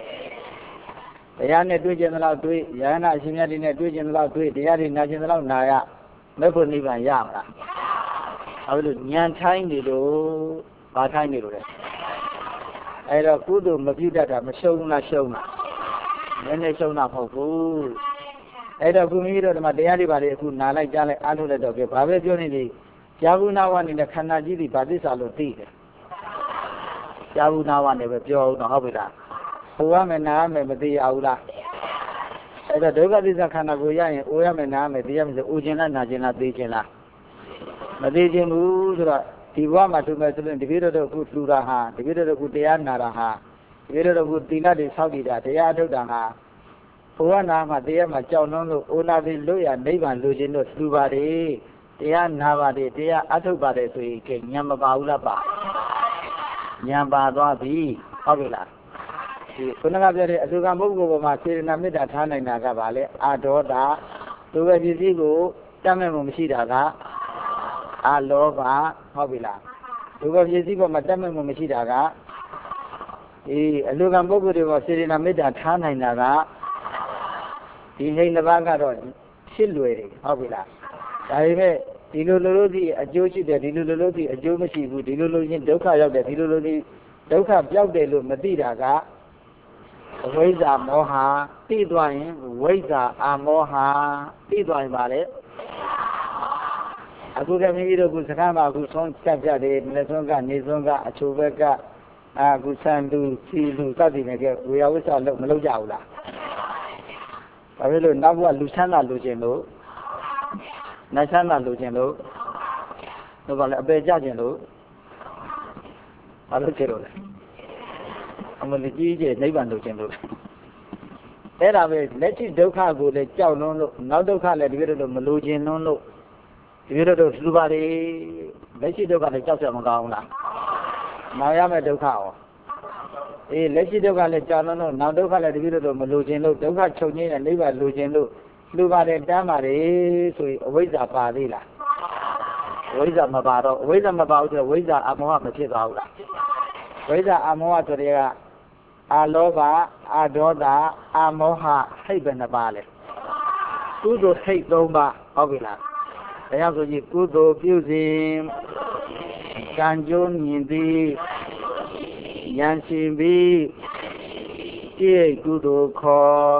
တရားနဲ့တွေ့ကျင်သလောက်တွေ့ယန္နာအရှင်မြတ်တွေနဲ့တွေ့ကျင်သလောက်တွေ့တရားတွေနာကျင်သလောက်နာရမေဖို့နိဗ္ဗာန်ရမလားအဲ့လိုဉာဏ်ထိုင်းနေလို့ဘာထိုင်းနေလို့လဲအဲ့တော့ကုသိုလ်မပြုတတ်တာမရှုံးလားရှုံးလားနည်းနည်းရှုံးတာမဟုတ်ဘူးအဲ့တော့ခုမိမိတို့ဒီမှာတရားတွေပါလေအခုနာလိုက်ကြားလိုက်အားထုတ်လိုက်တော့ပြဘာပဲပြောနေလေကြာဘူးနာဝနေတဲ့ခန္ဓာကြီးတွေဗာသစ္စာလို့သိတယ်ကြာဘူးနာဝနေပဲပြောအောင်တော့ဟုတ်ပြီလားဟိုရမယ်နာရမယ်မသိရဘူးလားအဲ့တော့ဒုက္ခသစ္စာခန္ဓာကိုရရင်အိုရမယ်နာရမယ်သိရမယ်ဆိုအိုခြင်းလားနာခြင်းလားသိခြင်းလားမသိခြင်းဘူးဆိုတော့ဒီဘဝမှာသူမဲ့ဆိုရင်တပည့်တော်တို့အခုလှူတာဟာတပည့်တော်တို့အခုတရားနာတာဟာတပည့်တော်တို့အခုသီလတွေဆောက်တည်တာတရားထုတ်တာဟာဘဝနာမှာတရားမှာကြောက်နှုံးလို့အိုနာပြီးလွတ်ရနိဗ္ဗာန်လိုချင်လို့လှူပါတယ်တရားနာပါတယ်တရားအထုတ်ပါတယ်ဆိုရင်ကညံမပါဘူးလားပါညံပါသွားပြီဟုတ်ပြီလားဒီခုနကပြောတဲ့အလူကံပုဂ္ဂိုလ်ပေါ်မှာစေရနာမေတ္တာထားနိုင်တာကဘာလဲအာဒေါသသူပဲပစ္စည်းကိုတတ်မဲ့မှုမရှိတာကအလောဘဟုတ်ပြီလားသူပဲပစ္စည်းပေါ်မှာတတ်မဲ့မှုမရှိတာကဒီအလူကံပုဂ္ဂိုလ်တွေပေါ်စေရနာမေတ္တာထားနိုင်တာကဒီဟိန်းတစ်ပါးကတော့ဖြစ်လွယ်တယ်ဟုတ်ပြီလားဒါပေမဲ့ဒီလိုလိုလို့ဒီအကျိုးရှိတယ်ဒီလိုလိုလို့ဒီအကျိုးမရှိဘူးဒီလိုလိုချင်းဒုက္ခရောက်တယ်ဒီလိုလိုဒီဒုက္ခပြောက်တယ်လို့မသိတာကအဝိဇ္ဇာမောဟသိသွားရင်ဝိဇ္ဇာအာမောဟသိသွားရင်ပါလေအခုကမိမိတို့ကစကားမှာအခုဆုံးဖြတ်ပြတယ်မနေ့ဆုံးကနေဆုံးကအချိုဘက်ကအခုဆန်သူစီလူစသည်နဲ့ကဝေယဝိဇ္ဇာလို့မလုပ်ကြဘူးလားဘာဖြစ်လို့နောက်ဘဝလူချမ်းသာလူချင်းလို့နတ်ချမ်းသာလူချင်းလို့တော့ဘာလဲအပေကြချင်းလို့ဘာလို့ချေလို့လဲအမလေးကြီးကြီးနိဗ္ဗာန်လူချင်းလို့အဲ့ဒါပဲလက်ရှိဒုက္ခကိုလည်းကြောက်လွန်းလို့နောက်ဒုက္ခလည်းတကယ်တော့မလိုချင်လွန်းလို့ဒီလိုတော့လူပါလေလက်ရှိဒုက္ခလည်းကြောက်ကြမကောင်းလားနောက်ရမယ့်ဒုက္ခရောအေးလက်ရှိဒုက္ခလည်းကြောက်လို့နောက်ဒုက္ခလည်းတပည့်တော်မလိုချင်လို့ဒုက္ခချုပ်ငြိမ်းတဲ့နိဗ္ဗာန်လိုချင်လို့လူပါတယ်တမ်းပါတယ်ဆိုရင်အဝိဇ္ဇာပါသေးလားအဝိဇ္ဇာမပါတော့အဝိဇ္ဇာမပါဘူးဆိုတော့ဝိဇ္ဇာအမောဟမဖြစ်သွားဘူးလားဝိဇ္ဇာအမောဟဆိုတဲ့ကအာလောဘအာဒေါသအာမောဟဟိတ်ပဲနှစ်ပါးလေကုသိုလ်ဟိတ်သုံးပါးဟုတ်ပြီလားဒါကြောင့်ဆိုကြည့်ကုသိုလ်ပြုစဉ်ကံကြိုးမြင်သည်ဉာဏ်ရှင်ပြီးပြည့်ကုသိုလ်ခေါ်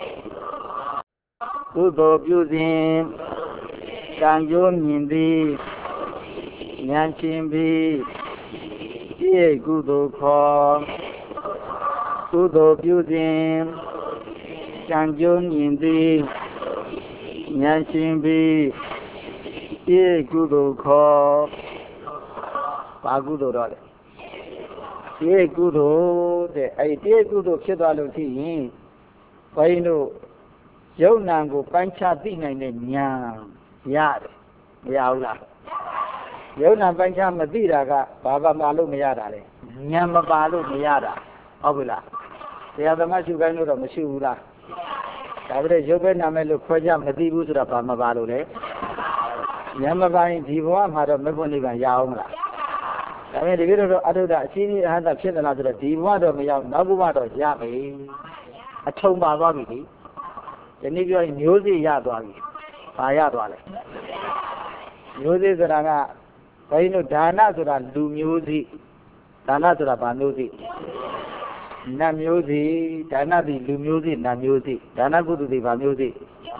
ကုသိုလ်ပြုစဉ်ကံကြိုးမြင်သည်ဉာဏ်ရှင်ပြီးပြည့်ကုသိုလ်ခေါ်ကုသိုလ်ပြုစဉ်ကံကြိုးမြင်သည်ဉာဏ်ရှင်ပြီးပြည့်ကုသိုလ်ခေါ်ဘာကုသိုလ်တော့လဲပြည့်ကုသိုလ်တဲ့အဲ့ဒီပြည့်ကုသိုလ်ဖြစ်သွားလို့ရှိရင်ဘုန်းကြီးတို့ယုံနာကိုပိုင်းခြားသိနိုင်တဲ့ဉာဏ်ရတယ်မရဘူးလားယုံနာပိုင်းခြားမသိတာကဘာဘာမှလို့မရတာလေဉာဏ်မပါလို့မရတာဟုတ်ပြီလားတရားသမားရှုခိုင်းလို့တော့မရှိဘူးလားဒါပေမဲ့ရုပ်ပဲနာမယ်လို့ခွဲခြားမသိဘူးဆိုတာဘာမပါလို့လဲဉာဏ်မပါရင်ဒီဘဝမှာတော့မဖို့နိဗ္ဗာန်ရအောင်မလားဒါပေမဲ့ဒီလိုတော့အထုဒ္ဒအချင်းကြီးအဟံဖြစ်သလားဆိုတော့ဒီဘဝတော့မရောက်နောက်ဘဝတော့ရပြီအထုံပါသွားပြီဒီဒီနေ့ပြောရင်မျိုးစေ့ရသွားပြီဘာရသွားလဲမျိုးစေ့ဆိုတာကဘယ်လိုဒါနဆိုတာလူမျိုးစေ့ဒါနဆိုတာဘာမျိုးစေ့နတ်မျိုးစေ့ဒါနသည်လူမျိုးစေ့နတ်မျိုးစေ့ဒါနကုသိုလ်တွေဘာမျိုးစေ့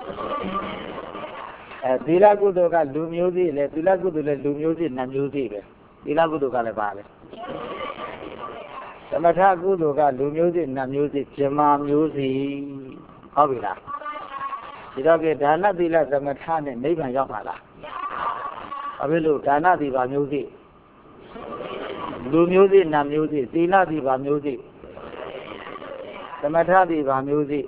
အဲသီလကုသိုလ်ကလူမျိုးစေ့လေသီလကုသိုလ်လည်းလူမျိုးစေ့နတ်မျိုးစေ့ပဲသီလကုသိုလ်ကလည်းပါလေသမထကုသိုလ်ကလူမျိုးစေ့နတ်မျိုးစေ့ဇမမျိုးစေ့ဟုတ်ပြီလားဒီတော့ကဒါနသီလသမထနဲ့နိဗ္ဗာန်ရောက်ပါလားအဘိလို့ဒါနသည်ဘာမျိုးစေ့လူမျိုးစေ့နတ်မျိုးစေ့သီလသည်ဘာမျိုးစေ့သမထသည်ဘာမျိုးစေ့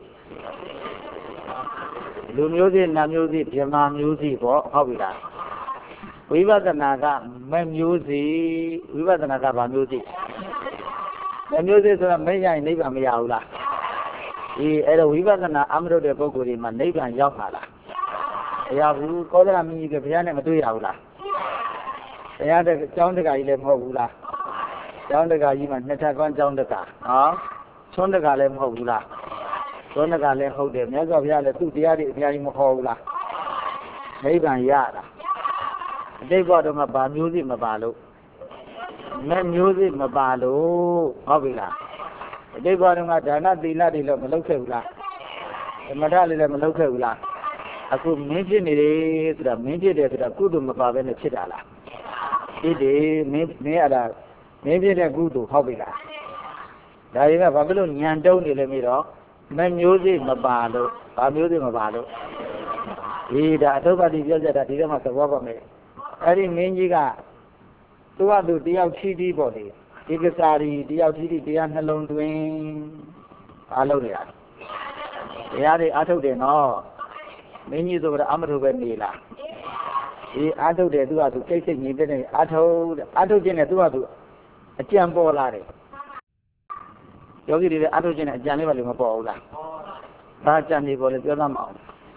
လူမျိုးစေ့နတ်မျိုးစေ့ဇမမျိုးစေ့ပေါ့ဟုတ်ပြီလားဝိပဿနာကမမျိုးစေ့ဝိပဿနာကဘာမျိုးစေ့မမျိုးစေ့ဆိုတာမရရင်နိဗ္ဗာန်မရဘူးလားအေးအဲ့တော့ဝိပဿနာအမရုတဲ့ပုဂ္ဂိုလ်တွေမှာနိဗ္ဗာန်ရောက်ပါလားမရဘူးကောသလမင်းကြီးကဘုရားနဲ့မတွေ့ရဘူးလားဘုရားတဲ့ကျောင်းတက္ကကြီးလည်းမဟုတ်ဘူးလားကျောင်းတက္ကကြီးမှာနှစ်ထပ်ကွမ်းကျောင်းတက္ကနော်သွန်းတက္ကလည်းမဟုတ်ဘူးလားသွန်းတက္ကလည်းဟုတ်တယ်မြတ်စွာဘုရားလည်းသူ့တရားတွေအများကြီးမဟောဘူးလားနိဗ္ဗာန်ရတာအတိတ်ဘဝတော့မှဗာမျိုးစိမပါလို့မဲ့မျိုးစိမပါလို့ဟုတ်ပြီလားအတိတ်ဘဝတော့ကဒါနသီလတွေလည်းမလုပ်ခဲ့ဘူးလားသမထလေးလည်းမလုပ်ခဲ့ဘူးလားအခုမင်းဖြစ်နေတယ်ဆိုတာမင်းဖြစ်တယ်ဆိုတာကုသိုလ်မပါဘဲနဲ့ဖြစ်တာလားဖြစ်တယ်မင်းမင်းအဲ့ဒါမင်းဖြစ်တဲ့ကုသိုလ်ဟုတ်ပြီလားဒါရင်ကဘာဖြစ်လို့ညံတုံးနေလဲမေးတော့မမျိုးစိမပါလို့ဘာမျိုးစိမပါလို့ဒီဒါအထုပ်ပါတိပြောကြတာဒီထဲမှာသဘောပေါက်မယ်အဲ့ဒီမင်းကြီးကသူ့ဟာသူတယောက်ချီးတီးပေါ့လေဒီကစားရီတယောက်ချီးတီးတရားနှလုံးသွင်းအားလုံးနေတာတရားတွေအားထုတ်တယ်နော်မင်းကြီးဆိုကြအမထုတ်ပဲနေလားဒီအားထုတ်တယ်သူ့ဟာသူစိတ်စိတ်ညီတဲ့နေအားထုတ်အားထုတ်ခြင်းနဲ့သူ့ဟာသူအကြံပေါ်လာတယ်ယောဂီတွေလည်းအားထုတ်ခြင်းနဲ့အကြံလေးပါလို့မပေါ်ဘူးလားဘာကြံနေပေါ်လဲပြောသားမအောင်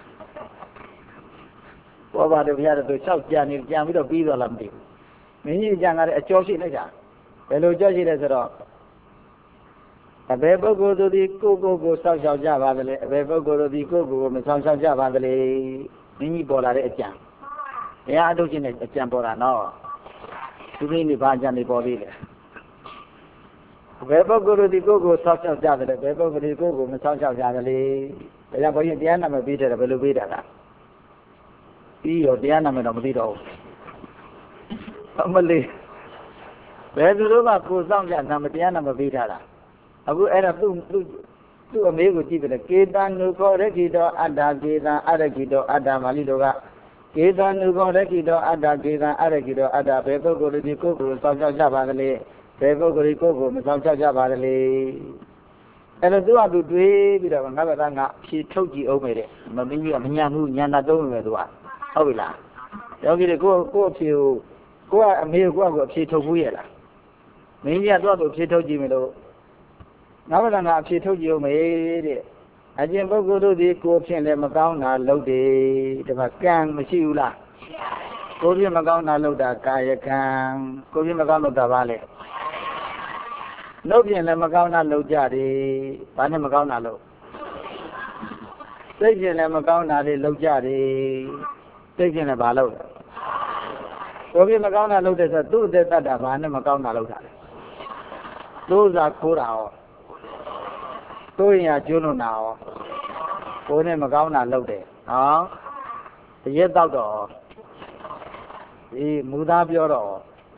ပေါ်ပါတယ်ဘုရားတို့၆ကြံနေကြံပြီးတော့ပြီးသွားလားမသိဘူးမင်းကြီးကြံကလည်းအကျော်ရှိလိုက်တာဘယ်လိုကြောက်ရှိလဲဆိုတော့အဘယ်ပုဂ္ဂိုလ်တို့ဒီကိုကိုကိုစောင့်ရှောက်ကြပါသလဲအဘယ်ပုဂ္ဂိုလ်တို့ဒီကိုကိုကိုမစောင့်ရှောက်ကြပါသလဲမင်းကြီးပေါ်လာတဲ့အကြံဘုရားအထုတ်ခြင်းနဲ့အကြံပေါ်တာနော်သူမင်းကြီးဘာအကြံတွေပေါ်သေးလဲဘယ်ပုဂ္ဂိုလ်တို့ဒီကိုကိုစောင့်ရှောက်ကြတယ်ဘယ်ပုဂ္ဂိုလ်ဒီကိုကိုမစောင့်ရှောက်ကြတယ်လေဒါကြောင့်ဘုရားတရားနာမပေးတယ်ဘယ်လိုပေးတာလဲပြီးတော့တရားနာမတော့မသိတော့ဘူးအမလေးဘယ်သူတို့ကကိုစောင့်ကြနာမတရားနာမပေးထားတာအခုအဲ့ဒါသူ့သူ့သူ့အမေကိုကြည့်တယ်ကေတနုခောရခိတောအတ္တကေတံအရခိတောအတ္တမာလိတို့ကကေတနုခောရခိတောအတ္တကေတံအရခိတောအတ္တဘယ်ပုဂ္ဂိုလ်ဒီကိုကိုစောင့်ရှောက်ကြပါသလဲဘယ်ပုဂ္ဂိုလ်ဒီကိုကိုမစောင့်ရှောက်ကြပါသလဲအဲ့တော့သူကသူတွေးပြီးတော့ငါကငါဖြေထုတ်ကြည့်အောင်မယ်တဲ့မမင်းကြီးကမညံဘူးညံတာတုံးမယ်သူကဟုတ်ပြီလားယောဂီတွေကိုကိုအဖြေကိုကိုကအမေကိုကိုအဖြေထုတ်ဘူးရဲ့လားမင်းကြီးကတော့သူအဖြေထုတ်ကြည့်မလို့ငါဘာသာငါအဖြေထုတ်ကြည့်ဦးမေတဲ့အကျင့်ပုဂ္ဂိုလ်တို့ဒီကိုဖြင့်လည်းမကောင်းတာလုပ်တယ်ဒီမှာကံမရှိဘူးလားကိုဖြင့်မကောင်းတာလုပ်တာကာယကံကိုဖြင့်မကောင်းလုပ်တာပါလေနှုတ်ဖြင့်လည်းမကောင်းတာလုပ်ကြတယ်ဘာနဲ့မကောင်းတာလုပ်စိတ်ဖြင့်လည်းမကောင်းတာတွေလုပ်ကြတယ်စိတ်ဖြင့်လည်းဘာလုပ်ကိုဖြင့်မကောင်းတာလုပ်တယ်ဆိုသူ့အသက်တတ်တာဘာနဲ့မကောင်းတာလုပ်တာလဲသူ့စားခိုးတာရောသူ့ရင်ကကျွလွန်တာရောကိုယ်နဲ့မကောင်းတာလုပ်တယ်နော်တရက်တော့တော့ဒီမူသားပြောတော့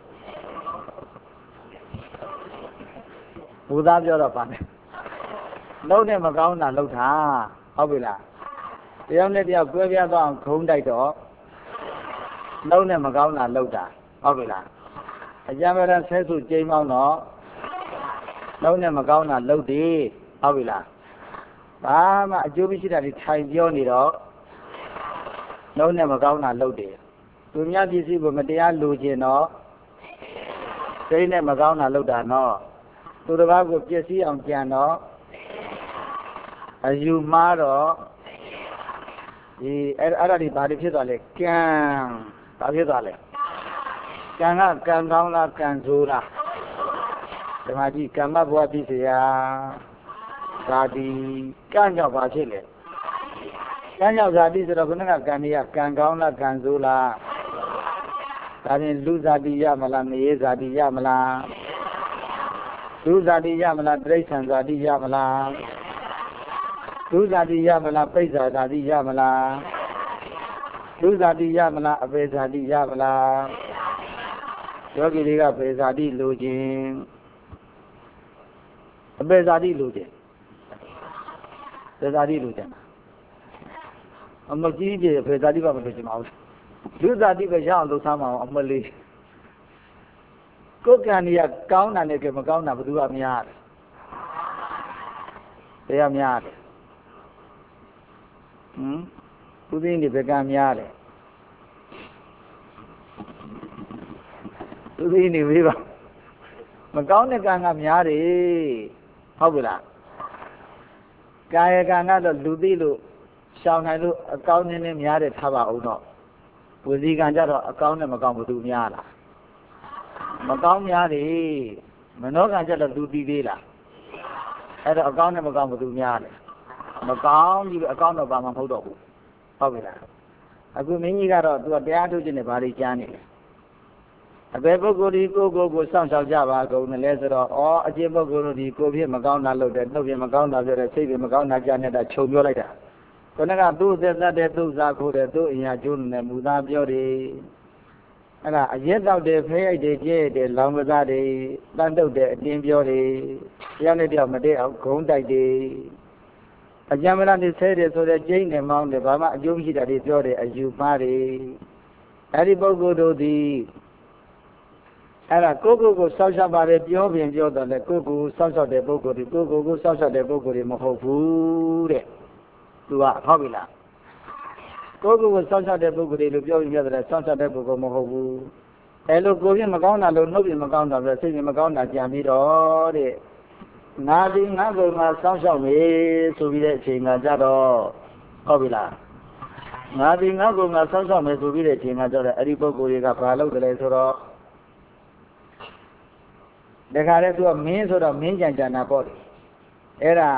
မူသားပြောတော့ပါမယ်လုံးနဲ့မကောင်းတာလုပ်တာဟုတ်ပြီလားတယောက်နဲ့တယောက်ကွဲပြားသွားအောင်ခုံးတိုက်တော့လုံးနဲ့မကောင်းတာလုပ်တာဟုတ်ပြီလားအကြမ်းမဲ့ဆဲဆုကျိမ်းမောင်းတော့လုံးနဲ့မကောင်းတာလုပ်တယ်ဟုတ်ပြီလားဘာမှအကျိုးမရှိတာတွေထိုင်ပြောနေတော့လုံးနဲ့မကောင်းတာလုပ်တယ်သူများပစ္စည်းကိုမတရားလိုချင်တော့စိတ်နဲ့မကောင်းတာလုပ်တာနော်သူတစ်ပါးကိုပစ္စည်းအောင်ကြံတော့အယူမှားတော့ဒီအဲ့အဲ့ဒါဒီဘာတွေဖြစ်သွားလဲကံဘာဖြစ်သွားလဲကံကကံကောင်းလားကံဆိုးလားဒီမှာကြည့်ကမ္မဘဝပြည့်စရာသာတိကံကြောင့်ဘာဖြစ်လဲကံကြောင့်ဇာတိဆိုတော့ခုနကကံကြီးကကံကောင်းလားကံဆိုးလားဒါရင်လူဇာတိရမလားမရေဇာတိရမလားလူဇာတိရမလားတိရစ္ဆာန်ဇာတိရမလားလူဇာတိရမလားပိဋ္ဌာဇာတိရမလားလူဇာတိရမလားအပေဇာတိရမလားယောဂီတွေကပေဇာတိလိုခြင်းအပေဇာတိလိုခြင်းပေဇာတိလိုခြင်းအမကြီးကြီးပေဇာတိဘာမလိုချင်ပါဘူးလူဇာတိပဲရအောင်လုပ်သားမအောင်အမလေးကိုယ်ကံကြီးကကောင်းတာနဲ့ကမကောင်းတာဘယ်သူကများလဲတရားများတယ်ဟမ်သူသိနေဘယ်ကံများလဲသူသိနေပြီပါမကောင်းတဲ့ကံကများတယ်ဟုတ်ပြီလားကာယကံကတော့လူသိလို့ရှောင်နိုင်လို့အကောင်းနည်းနည်းများတယ်ထားပါအောင်တော့ဝစီကံကြတော့အကောင်းနဲ့မကောင်းဘယ်သူများလားမကောင်းများတယ်မနောကံကြတော့လူသိသေးလားအဲ့တော့အကောင်းနဲ့မကောင်းဘယ်သူများလဲမကောင်းကြီးအကောင်းတော့ဘာမှမဟုတ်တော့ဘူးဟုတ်ပြီလားအခုမင်းကြီးကတော့သူကတရားထုတ်ခြင်းနဲ့ဘာတွေကြားနေလဲအပေပုဂ္ဂိုလ်ဒီကိုကိုကိုစောင့်ရှောက်ကြပါကုန်တယ်လဲဆိုတော့ဩအကျင့်ပုဂ္ဂိုလ်တို့ဒီကိုဖြစ်မကောင်းတာလုပ်တယ်နှုတ်ဖြစ်မကောင်းတာပြောတယ်စိတ်ဖြစ်မကောင်းတာကြားနေတာခြုံပြောလိုက်တာခုနကသူ့သက်သက်တဲ့သူ့စားခိုးတယ်သူ့အင်ဟာကျိုးနဲ့မူသားပြောတယ်အဲ့ဒါအရက်တော့တယ်ဖဲရိုက်တယ်ကျဲတယ်လောင်ကစားတယ်တန်းတုတ်တယ်အတင်းပြောတယ်တရားနဲ့တရားမတည့်အောင်ဂုံးတိုက်တယ်အကြံမလားနေဆဲတယ်ဆိုတဲ့ကျိန်းနဲ့မောင်းတယ်ဘာမှအကျိုးမရှိတာတွေပြောတယ်အယူမှားတယ်အဲ့ဒီပုဂ္ဂိုလ်တို့ဒီအဲ့ဒါကိုကိုကိုစောက်ရှောက်ပါတယ်ပြောပြင်ပြောတော့လေကိုကိုစောက်ရှောက်တဲ့ပုဂ္ဂိုလ်ဒီကိုကိုကိုစောက်ရှောက်တဲ့ပုဂ္ဂိုလ်တွေမဟုတ်ဘူးတဲ့သူကဟုတ်ပြီလားကိုကိုကိုစောက်ရှောက်တဲ့ပုဂ္ဂိုလ်တွေလို့ပြောပြင်ပြောတယ်စောက်ရှောက်တဲ့ပုဂ္ဂိုလ်မဟုတ်ဘူးအဲ့လိုကိုပြင်မကောင်းတာလို့နှုတ်ပြင်မကောင်းတာပဲစိတ်ပြင်မကောင်းတာကြံပြီးတော့တဲ့ငါဒီငါ့ကိုယ်မှာစောင့်ရှောက်နေဆိုပြီးတဲ့အချိန်ကကြတော့ဟုတ်ပြီလားငါဒီငါ့ကိုယ်မှာစောင့်ရှောက်မယ်ဆိုပြီးတဲ့အချိန်ကကြတော့အဲ့ဒီပုဂ္ဂိုလ်တွေကဘာလုပ်တယ်လဲဆိုတော့တခါတည်းသူကမင်းဆိုတော့မင်းကြံကြံတာပေါ့အဲ့ဒါ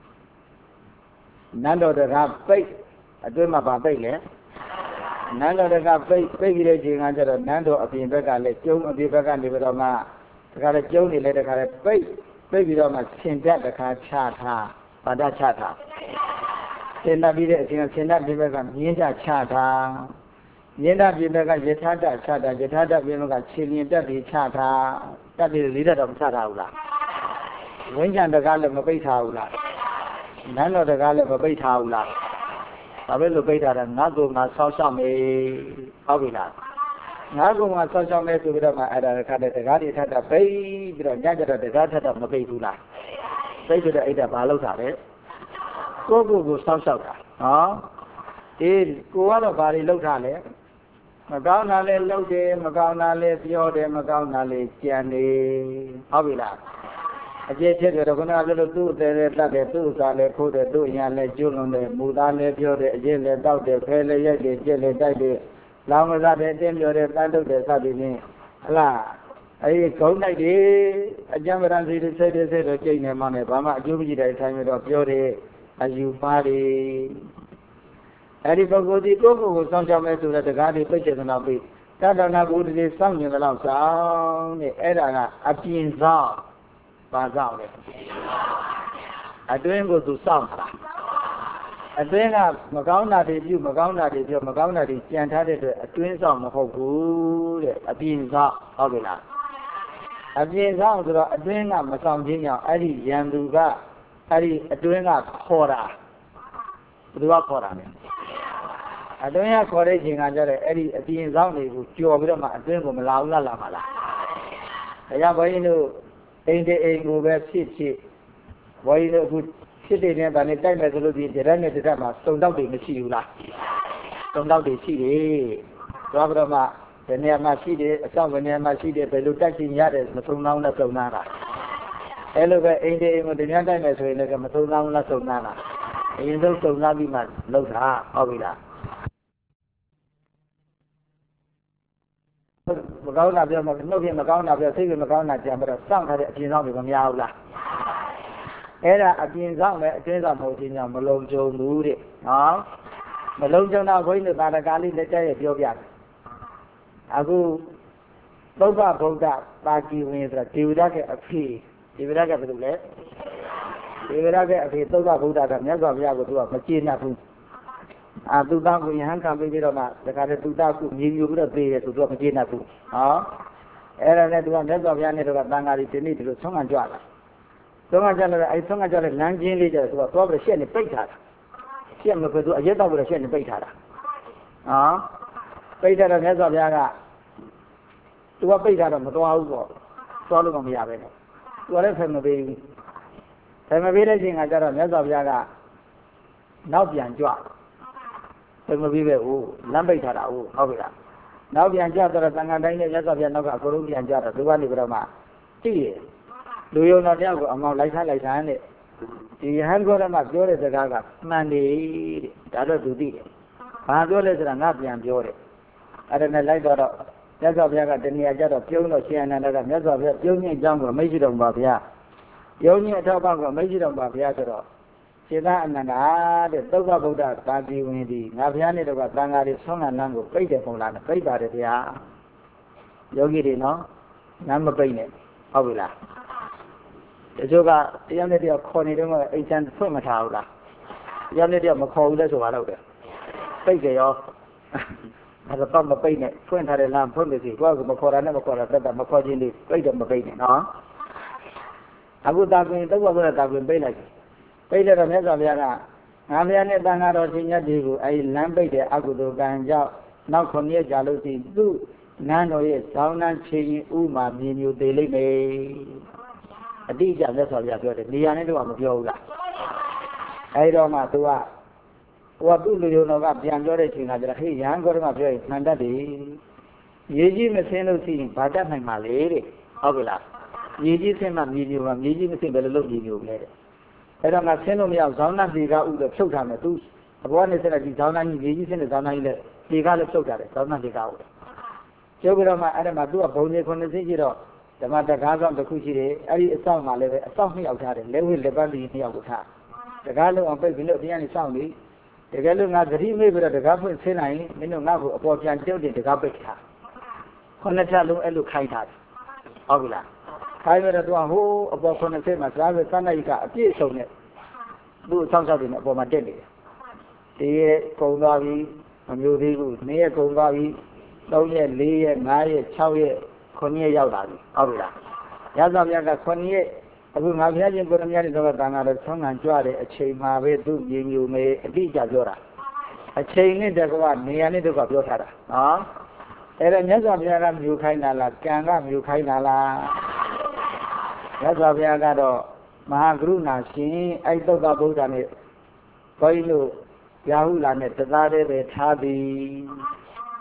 နန်းတော်တကားပိတ်အတွင်းမှာဗာပိတ်လေနန်းတော်တကားပိတ်ပိတ်ပြီးတဲ့အချိန်ကကြတော့နန်းတော်အပြင်ဘက်ကလည်းကျုံအပြင်ဘက်ကနေပြီးတော့မှတခါတည်းကျုံနေလေတခါတည်းပိတ်ပိတ်ပြီးတော့မှဆင်တက်တခါချထားဗာဒချထားဆင်တက်ပြီးတဲ့အချိန်ကဆင်တက်ပြီးဘက်ကမြင်းကြချထားမြင်းတက်ပြီးဘက်ကယထာတချထားယထာတပြီးဘက်ကခြေလျင်တက်ပြီးချထားတက်ပြီးလေးတက်တော့မချထားဘူးလားဝင်းကြံတကားလည်းမပိတ်ထားဘူးလားနန်းတော်တကားလည်းမပိတ်ထားဘူးလားဒါပဲလို့ပိတ်ထားတာငါ့ကိုငါဆောက်ရှောက်မယ်ဟုတ်ပြီလားငါ့ကိုငါဆောက်ရှောက်မယ်ဆိုပြီးတော့မှအဲ့ဒါခါတဲ့တကားတွေထပ်တာပိတ်ပြီးတော့ညကြတော့တကားထပ်တော့မပိတ်ဘူးလားပိတ်ပြီးတော့အဲ့ဒါဘာလုပ်တာလဲကိုကိုကိုဆောက်ရှောက်တာနော်အေးကိုကတော့ဘာတွေလုပ်တာလဲမကောင်းတာလဲလှုပ်တယ်မကောင်းတာလဲပြောတယ်မကောင်းတာလဲကြံတယ်ဟုတ်ပြီလားအကျင့်ဖြစ်တယ်တော့ခုနကပြောလို့သူ့အသေးသေးတတ်တယ်သူ့ဥစ္စာလဲခိုးတယ်သူ့အညာလဲကျွလွန်တယ်မူသားလဲပြောတယ်အကျင့်လဲတောက်တယ်ဖဲလဲရိုက်တယ်ကျက်လဲတိုက်တယ်လောင်မစားတယ်အတင်းပြောတယ်တန်းထုတ်တယ်စသည်ဖြင့်ဟလားအဲဒီဂုံးတိုက်တယ်အကျံပရံစီတွေစိတ်တွေစိတ်တွေကြိတ်နေမှနဲ့ဘာမှအကျိုးမရှိတဲ့အတိုင်းပဲတော့ပြောတယ်အယူပါးတယ်အဲ့ဒီပုဂ္ဂိုလ်ဒီကိုယ့်ကိုယ်ကိုစောင့်ရှောက်မဲ့ဆိုတဲ့တရားတွေပြည့်စုံတော့ပြီတတနာဘုဒ္ဓတွေစောင့်နေသလောက်ဆောင်တဲ့အဲ့ဒါကအပြင်ဆောင်ပါဆောင်တယ်အတွင်းကိုသူစောင့်တာအတွင်းကမကောင်းတာတွေပြုမကောင်းတာတွေပြောမကောင်းတာတွေကြံထားတဲ့အတွက်အတွင်းဆောင်မဟုတ်ဘူးတဲ့အပြင်ဆောင်ဟုတ်ပြီလားအပြင်ဆောင်ဆိုတော့အတွင်းကမဆောင်ခြင်းကြောင့်အဲ့ဒီရန်သူကအဲ့ဒီအတွင်းကခေါ်တာဘယ်သူကခေါ်တာလဲအတွင်းကခေါ်တဲ့ချိန်ကကြတဲ့အဲ့ဒီအပြင်ဆောင်တွေကိုကြော်ပြီးတော့မှအတွင်းကိုမလာဘူးလားလာပါလားဒါကြောင့်ဘုန်းကြီးတို့အိမ်တအိမ်ကိုပဲဖြစ်ဖြစ်ဘုန်းကြီးတို့အခုဖြစ်တဲ့နေရာနဲ့တိုက်မယ်ဆိုလို့ဒီရက်နဲ့တစ်ထပ်မှာစုံတောက်တွေမရှိဘူးလားစုံတောက်တွေရှိတယ်သွားပြီးတော့မှဒီနေရာမှာရှိတယ်အဆောင်ကနေရာမှာရှိတယ်ဘယ်လိုတိုက်ချင်ရတယ်မစုံအောင်နဲ့စုံနာတာအဲ့လိုပဲအိမ်တအိမ်ကိုတရားတိုက်မယ်ဆိုရင်လည်းမစုံအောင်နဲ့စုံနာတာအရင်ဆုံးစုံနာပြီးမှလုပ်တာဟုတ်ပြီလားမကောင်းတာပြောမှနှုတ်ပြင်မကောင်းတာပြောစိတ်ပြင်မကောင်းတာကြံပြီးတော့စောင့်ထားတဲ့အပြင်ဆောင်တွေမများဘူးလားအဲ့ဒါအပြင်ဆောင်ပဲအတွင်းဆောင်မဟုတ်ခြင်းကြောင့်မလုံးကြုံဘူးတဲ့နော်မလုံးကြုံတော့ဘုန်းကြီးတို့သာရကာလေးလက်ကျရဲ့ပြောပြတယ်အခုသုဘဗုဒ္ဓပါဠိဝင်ဆိုတာဒေဝရကအဖေဒေဝရကဘယ်လိုလဲဒေဝရကအဖေသုဘဗုဒ္ဓကမြတ်စွာဘုရားကိုသူကမကျေနပ်ဘူးအာသူသားကိုယဟန်ခံပြီးတော့မှတခါတည်းသူသားကိုမြည်ယူပြီးတော့ပြေးတယ်သူကမကျေနပ်ဘူးဟောအဲ့ဒါနဲ့သူကမြတ်စွာဘုရားနဲ့တော့တန်ဃာကြီးဒီနေ့ဒီလိုဆုံးခံကြလာဆုံးခံကြလာအဲ့ဆုံးခံကြတဲ့လမ်းချင်းလေးကျတော့သူကသွားပြီးရှက်နေပိတ်ထားတာရှက်မဖြစ်သူအရက်တော့ပြီးတော့ရှက်နေပိတ်ထားတာဟောပိတ်ထားတော့မြတ်စွာဘုရားကသူကပိတ်ထားတော့မသွားဘူးပေါ့သွားလို့မရပဲနဲ့သူကလည်းဖယ်မပေးဘူးဖယ်မပေးတဲ့ချိန်ကကျတော့မြတ်စွာဘုရားကနောက်ပြန်ကြွဖယ်မပေးပဲဟုတ်လမ်းပိတ်ထားတာဟုတ်ဟုတ်ပြီလားနောက်ပြန်ကြတော့သံဃာတိုင်းနဲ့မြတ်စွာဘုရားနောက်ကအကုန်လုံးပြန်ကြတော့သူကနေပြီးတော့မှကြည့်ရလူယုံတော်တယောက်ကိုအမောင်လိုက်ထားလိုက်ထားတဲ့ဒီယဟန်ကောရမပြောတဲ့စကားကမှန်တယ်တဲ့ဒါတော့သူသိတယ်ဘာပြောလဲဆိုတာငါပြန်ပြောတယ်အဲ့ဒါနဲ့လိုက်တော့မြတ်စွာဘုရားကတဏှာကြတော့ပြုံးတော့ရှင်အနန္ဒကမြတ်စွာဘုရားပြုံးညင်အကြောင်းကိုမရှိတော့ပါဗျာပြုံးညင်အထောက်ပံ့ကိုမရှိတော့ပါဗျာဆိုတော့ရှင်သာအနန္ဒာတဲ့သုဘဗုဒ္ဓပါဠိဝင်ဒီငါဘုရားနဲ့တော့သံဃာတွေဆုံးခံလမ်းကိုပိတ်တယ်ပုံလားပိတ်ပါတယ်ဗျာယောဂီတွေနော်လမ်းမပိတ်နဲ့ဟုတ်ပြီလားတချို့ကတရားနဲ့တရားခေါ်နေတော့မှအိမ်ချမ်းဖွင့်မထားဘူးလားတရားနဲ့တရားမခေါ်ဘူးလဲဆိုပါတော့တယ်ပိတ်ကြရောအဲ့ဒါတော့မပိတ်နဲ့ဖွင့်ထားတဲ့လမ်းဖွင့်လို့စီကိုယ့်ကမခေါ်တာနဲ့မခေါ်တာတက်တာမခေါ်ခြင်းလေးပိတ်တော့မပိတ်နဲ့နော်အခုတာကွင်တော့ဘုရားတာကွင်ပိတ်လိုက်ပိတ်တော့မြတ်စွာဘုရားကငါဘုရားနဲ့တန်ဃာတော်ရှင်မြတ်တွေကိုအဲ့လမ်းပိတ်တဲ့အကုသိုလ်ကံကြောင့်နောက်ခုနှစ်ရက်ကြာလို့ရှိသူ့နန်းတော်ရဲ့ဇောင်းနှန်းချေရင်ဥမာမြေမျိုးသေးလိမ့်မယ်အတိအကျမြတ်စွာဘုရားပြောတယ်နေရာနဲ့တော့မပြောဘူးလားအဲ့တော့မှသူကဟိုကသူ့လူယုံတော်ကပြန်ပြောတဲ့ချိန်ကကျတော့ဟေးရဟန်းကောရမပြောရင်ခံတတ်တယ်ရေကြီးမဆင်းလို့ရှိရင်ဘာတတ်နိုင်မှာလဲတဲ့ဟုတ်ပြီလားရေကြီးဆင်းမှမြေမျိုးကမြေကြီးမဆင်းဘယ်လိုလုပ်မြေမျိုးလဲတဲ့အဲ့တော့ငါဆင်းလို့မရအောင်ဇောင်းနှဒီကဥတော့ဖြုတ်ထားမယ်သူအဘောကနေဆက်လိုက်ဒီဇောင်းနှကြီးရေကြီးဆင်းတဲ့ဇောင်းနှကြီးလည်းဒီကလည်းဖြုတ်ထားတယ်ဇောင်းနှဒီကဥကျုပ်ကတော့မှအဲ့ဒါမှသူကဘုံကြီးခုနှစ်သိရှိတော့ဓမ္မတကားဆောင်တစ်ခုရှိတယ်အဲ့ဒီအဆောင်မှာလည်းပဲအဆောင်နှစ်ယောက်ထားတယ်လက်ဝဲလက်ပတ်ပြီးနှစ်ယောက်ကိုထားတကားလုံးအောင်ပိတ်ပြီးလို့တရားနေဆောင်နေတကယ်လို့ငါသတိမေ့ပြီးတော့တကားဖွင့်ဆင်းနိုင်မင်းတို့ငါ့ကိုအပေါ်ပြန်ကျုပ်တင်တကားပိတ်ထားခုနှစ်ချက်လုံးအဲ့လိုခိုင်းထားတယ်ဟုတ်ပြီလားခိုင်းရတော့သူကဟိုးအပေါ်ခုနှစ်ချက်မှာစားပဲစမ်းလိုက်ကအပြည့်စုံနဲ့သူ့အဆောင်ဆောက်တွေနဲ့အပေါ်မှာတက်နေတယ်ဒီရဲ့ကုံသွားပြီးမမျိုးသေးဘူးနေ့ရက်ကုံသွားပြီးသုံးရက်လေးရက်ငါးရက်ခြောက်ရက်ခုနှစ်ရက်ရောက်လာပြီဟုတ်ပြီလားရသော်ဘုရားကခုနှစ်ရက်အခုငါဘုရားရှင်ကိုရမကြီးတွေတော့တန်ခါတော့ဆုံးခံကြွတဲ့အချိန်မှာပဲသူမြေမျိုးမေအတိအကျပြောတာအချိန်နဲ့တကွာနေရာနဲ့တကွာပြောထားတာနော်အဲ့ဒါမြတ်စွာဘုရားကမျိုးခိုင်းတာလားကံကမျိုးခိုင်းတာလားမြတ်စွာဘုရားကတော့မဟာကရုဏာရှင်အဲ့သုဘဗုဒ္ဓနဲ့ဘုန်းကြီးတို့ရာဟုလာနဲ့တသားတည်းပဲထားသည်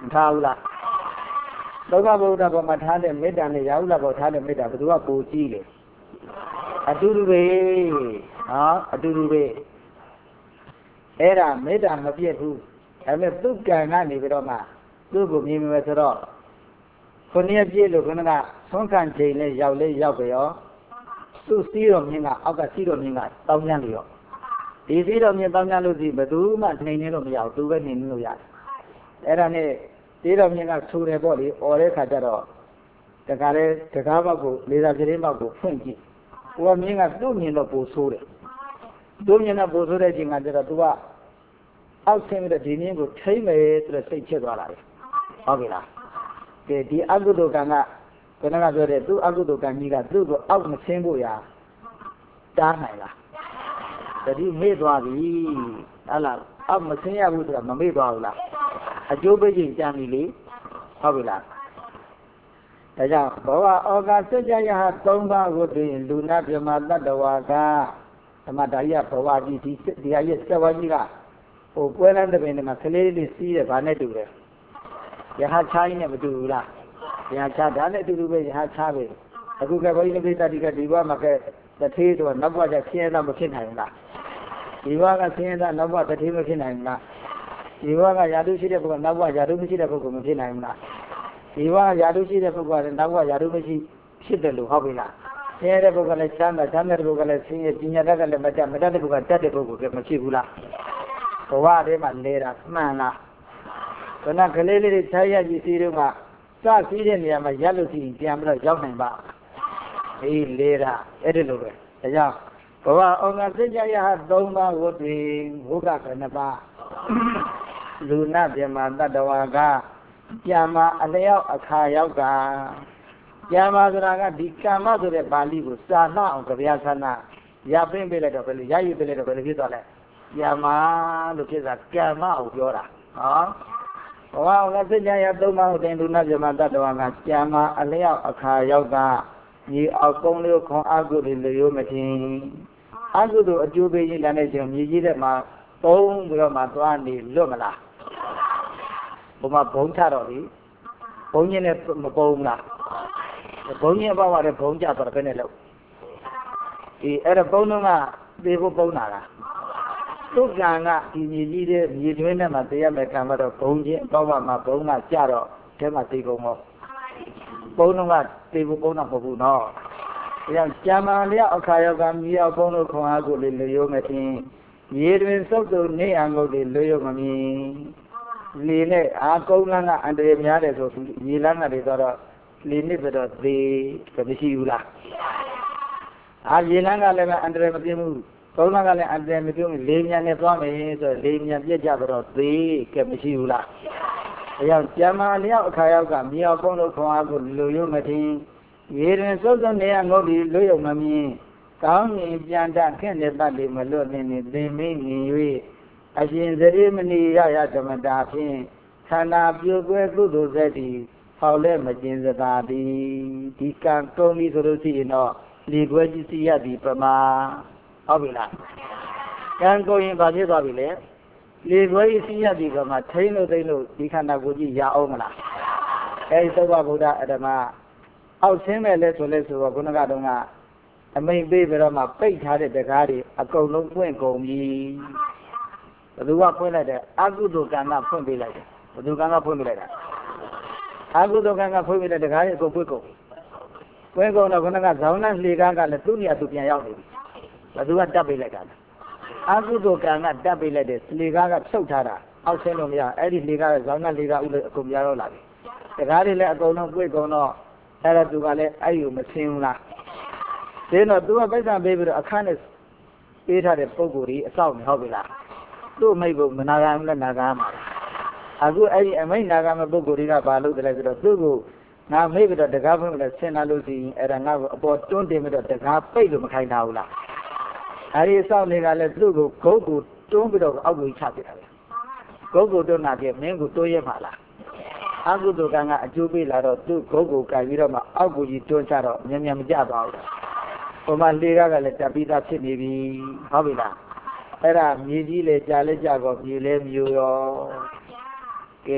ထားဘူးလားလောကဗုဒ္ဓဘောမှာထားတဲ့မေတ္တာနဲ့ရာဟုလဘောထားတဲ့မေတ္တာဘယ်သူကပိုကြီးလဲအတူတူပဲဟောအတူတူပဲအဲ့ဒါမေတ္တာမပြည့်ဘူးဒါပေမဲ့သူကံကနေပြီးတော့မှသူ့ကိုမြင်မြင်ဆိုတော့ခုနှစ်ပြည့်လို့ခုနကဆုံးခံချိန်လေးရောက်လေးရောက်ကြရောသူ့စီးတော်မြင်းကအောက်ကစီးတော်မြင်းကတောင်းကျမ်းလို့ရောဒီစီးတော်မြင်းတောင်းကျမ်းလို့စီဘယ်သူမှနှိမ်နေလို့မရဘူးသူပဲနှိမ်နေလို့ရတယ်အဲ့ဒါနဲ့စီးတော်မြင်းကဆူတယ်ပေါ့လေអော်တဲ့ခါကျတော့တခါလေတကားဘောက်ကိုလေးစားပြင်းဘောက်ကိုဖွင့်ကြည့်ဟိုကမြင်းကသူ့မြင်တော့ပိုဆိုးတယ်သူ့မြင်တော့ပိုဆိုးတဲ့ချိန်ကကျတော့သူကအောက်ဆင်းပြီးတော့ဒီမြင်းကိုထိမ့်မယ်ဆိုတော့စိတ်ချသွားလာတယ်ဟုတ်ပြီလားကဲဒီအကုသိုလ်ကံကဘယ်နှကပြောတဲ့သူ့အကုသိုလ်ကံကြီးကသူ့ကိုအောက်မဆင်းဖို့ရာတားနိုင်လားတတိမေ့သွားပြီဟလားအောက်မဆင်းရဘူးဆိုတာမမေ့သွားဘူးလားအကျိုးပေးခြင်းကြံပြီလေဟုတ်ပြီလားဒါကြောင့်ဘောဝဩဃစัจ jaya သုံးပါးကိုတွင်လူနာပြမတတ္တဝါကသမတာရိယဘဝကြီးဒီဒီဟာရဲ့စက်ဝါကြီးကဟိုပွဲလန်းတဲ့ပင်တွေမှာကလေးလေးစီးတယ်ဗာနဲ့တူတယ်ယဟချာင်းနဲ့မတူဘူးလားယဟချာဒါနဲ့အတူတူပဲယဟချာပဲအခုကဘုန်းကြီးပြိတ္တိကဒီဘဝမှာကတထေးတော့နောက်ဘဝကျဆင်းရဲတာမဖြစ်နိုင်ဘူးလားဒီဘဝကဆင်းရဲတာနောက်ဘဝတထေးမဖြစ်နိုင်ဘူးလားဒီဘဝကယာတုရှိတဲ့ပုဂ္ဂိုလ်နောက်ဘဝယာတုမရှိတဲ့ပုဂ္ဂိုလ်မဖြစ်နိုင်ဘူးလားဒီဘဝယာတုရှိတဲ့ပုဂ္ဂိုလ်ကနောက်ဘဝယာတုမရှိဖြစ်တယ်လို့ဟုတ်ပြီလားဆင်းရဲတဲ့ပုဂ္ဂိုလ်လည်းချမ်းသာချမ်းသာတဲ့ပုဂ္ဂိုလ်လည်းဆင်းရဲပညာတတ်ကလည်းမတတ်မတတ်တဲ့ပုဂ္ဂိုလ်ကတတ်တဲ့ပုဂ္ဂိုလ်ကမဖြစ်ဘူးလားဘဝထဲမှာလဲတာမှန်လားခဏကလေးလေးတွေခြားရကြည့်စီတော့ကစစီးတဲ့နေရာမှာရက်လို့ရှိရင်ပြန်ပြီးတော့ရောက်နိုင်ပါအေးလဲတာအဲ့ဒီလိုပဲဒါကြောင့်ဘဝအောင်ကစိတ်ကြရဟသုံးပါးကိုတွင်ဘုကခဏပါလူနာပြမတတ္တဝါကပြန်มาအလျောက်အခါရောက်ကပြန်มาဆိုတာကဒီကမ္မဆိုတဲ့ပါဠိကိုစာနှအောင်ကြပြဆန္ဒရပင်းပေးလိုက်တော့ဘယ်လိုရယူပေးလိုက်တော့ဘယ်လိုဖြစ်သွားလဲပြန်มาလို့ဖြစ်တာကမ္မကိုပြောတာဟောဘဝအောင်ကစိတ်ကြရသုံးပါးကိုတွင်လူနာပြမတတ္တဝါကပြန်มาအလျောက်အခါရောက်ကမြေအောက်ကုန်းလေးခွန်အကုသိုလ်လျိုးမထင်အကုသိုလ်အကျိုးပေးခြင်းလည်းကြောင့်မြေကြီးတဲ့မှာသုံးပြီးတော့မှသွားနေလွတ်မလားဘုမဘုံချတော့လေဘုံချင်းနဲ့မပုံလားဘုံချင်းအပေါ့ရတဲ့ဘုံကြတော့ဘယ်နဲ့လို့ဒီအဲ့ဒါဘုံတော့ကသေဖို့ပုံတာလားသူကံကဒီမြေကြီးတဲ့မြေတွင်းထဲမှာတရားမဲ့ကံတော့ဘုံချင်းအပေါ့မှာဘုံကကြတော့ထဲမှာသေကုန်တော့ဘုံတော့ကသေဖို့ပုံတာမဟုတ်ဘူးနော်ဒါကြောင့်ကျမ်းမာလျောက်အခါရောက်ကမြေအောင်ဘုံတို့ခွန်အားကိုလေလျိုးမထင်မြေတွင်စုပ်သူနေအောင်ကိုလေလျိုးမမြင်လေနဲ့အာကုန်းလန်းကအန္တရာယ်များတယ်ဆိုရေလန်းကတွေတော့လေနစ်ပြီးတော့သေမရှိဘူးလားအာရေလန်းကလည်းအန္တရာယ်မပြင်းဘူးကုန်းလန်းကလည်းအန္တရာယ်မပြင်းဘူးလေမြန်နဲ့သွားမယ်ဆိုလေမြန်ပြက်ကြတော့သေကမရှိဘူးလားအဲကြောင့်ကျမ်းမာလျောက်အခါရောက်ကမြေအောင်ဘုံတို့ခွန်အားကိုလူရုံမထင်ရေတွင်စုပ်စုနေရငုတ်ပြီးလွတ်ရုံမမြင်ကောင်းရင်ပြန်တခင့်တဲ့ပတ်လေးမလွတ်နေနေသင်မင်းမြင်၍အရှင်သတိမဏိရရဓမ္မတာဖြင့်ခန္ဓာပြိုကွဲကုသိုလ်စက်တည်ဟောက်လဲမကျင်စသာသည်ဒီကံကုံပြီဆိုလို့ရှိရင်တော့လေခွဲကြီးစီရသည်ပမာဟုတ်ပြီလားကံကုံရင်ဘာဖြစ်သွားပြီလဲလေခွဲကြီးစီရသည်ပမာထိန်းလို့သိလို့ဒီခန္ဓာကိုယ်ကြီးရအောင်မလားအဲဒီသုဘဗုဒ္ဓအဓမ္မအောက်ဆင်းမဲ့လဲဆိုလဲဆိုတော့ခုနကတော့ကအမိန်ပေးပြီးတော့မှပိတ်ထားတဲ့တကားတွေအကုန်လုံးပွင့်ကုန်ပြီဘယ်သူကဖွင့်လိုက်တယ်အကုသိုလ်ကံကဖွင့်ပေးလိုက်တယ်ဘယ်သူကံကဖွင့်ပေးလိုက်တာအကုသိုလ်ကံကဖွင့်ပေးတဲ့တကားတွေအကုန်ပွင့်ကုန်ပွင့်ကုန်တော့ခုနကဇောင်းနဲ့လှေကားကလည်းသူ့နေရာသူပြန်ရောက်နေပြီဘယ်သူကတက်ပေးလိုက်တာလဲအကုသိုလ်ကံကတက်ပေးလိုက်တဲ့လှေကားကဖြုတ်ထားတာအောက်ဆင်းလို့မရအဲ့ဒီလှေကားကဇောင်းနဲ့လှေကားဥလို့အကုန်ပြန်ရောက်လာပြီတကားတွေလည်းအကုန်လုံးပွင့်ကုန်တော့အဲ့ဒါသူကလည်းအဲ့ဒီကိုမဆင်းဘူးလားဒီတော့သူကပိဿံပေးပြီးတော့အခန်းနဲ့ပေးထားတဲ့ပုံကိုယ်ကြီးအဆောက်နေဟုတ်ပြီလားသူ့အမိတ်ကိုမနာခံလည်းနာခံမှာအခုအဲ့ဒီအမိတ်နာခံမဲ့ပုံကိုယ်ကြီးကဘာလုပ်တယ်လဲဆိုတော့သူ့ကိုငါမိတ်ပြီးတော့တကားဖွင့်ပြီးဆင်းလာလို့ရှိရင်အဲ့ဒါငါ့ကိုအပေါ်တွန်းတင်ပြီးတော့တကားပိတ်လို့မခိုင်းတာဘူးလားအဲ့ဒီအဆောက်တွေကလည်းသူ့ကိုဂုတ်ကိုတွန်းပြီးတော့အောက်ကိုချပစ်တာပဲဂုတ်ကိုတွန်းတာပြမင်းကိုတွန်းရဲမှာလားအကုသိုလ်ကံကအကျိုးပေးလာတော့သူ့ဂုတ်ကိုကြိုက်ပြီးတော့မှအောက်ကိုကြီးတွန်းချတော့မြန်မြန်မကြပါဘူး။ဟိုမှာလေကားကလည်းတက်ပြီးသားဖြစ်နေပြီ။ဟုတ်ပြီလား။အဲ့ဒါမြေကြီးလေကြာလဲကြာတော့မြေလဲမျိုးရော။ကဲ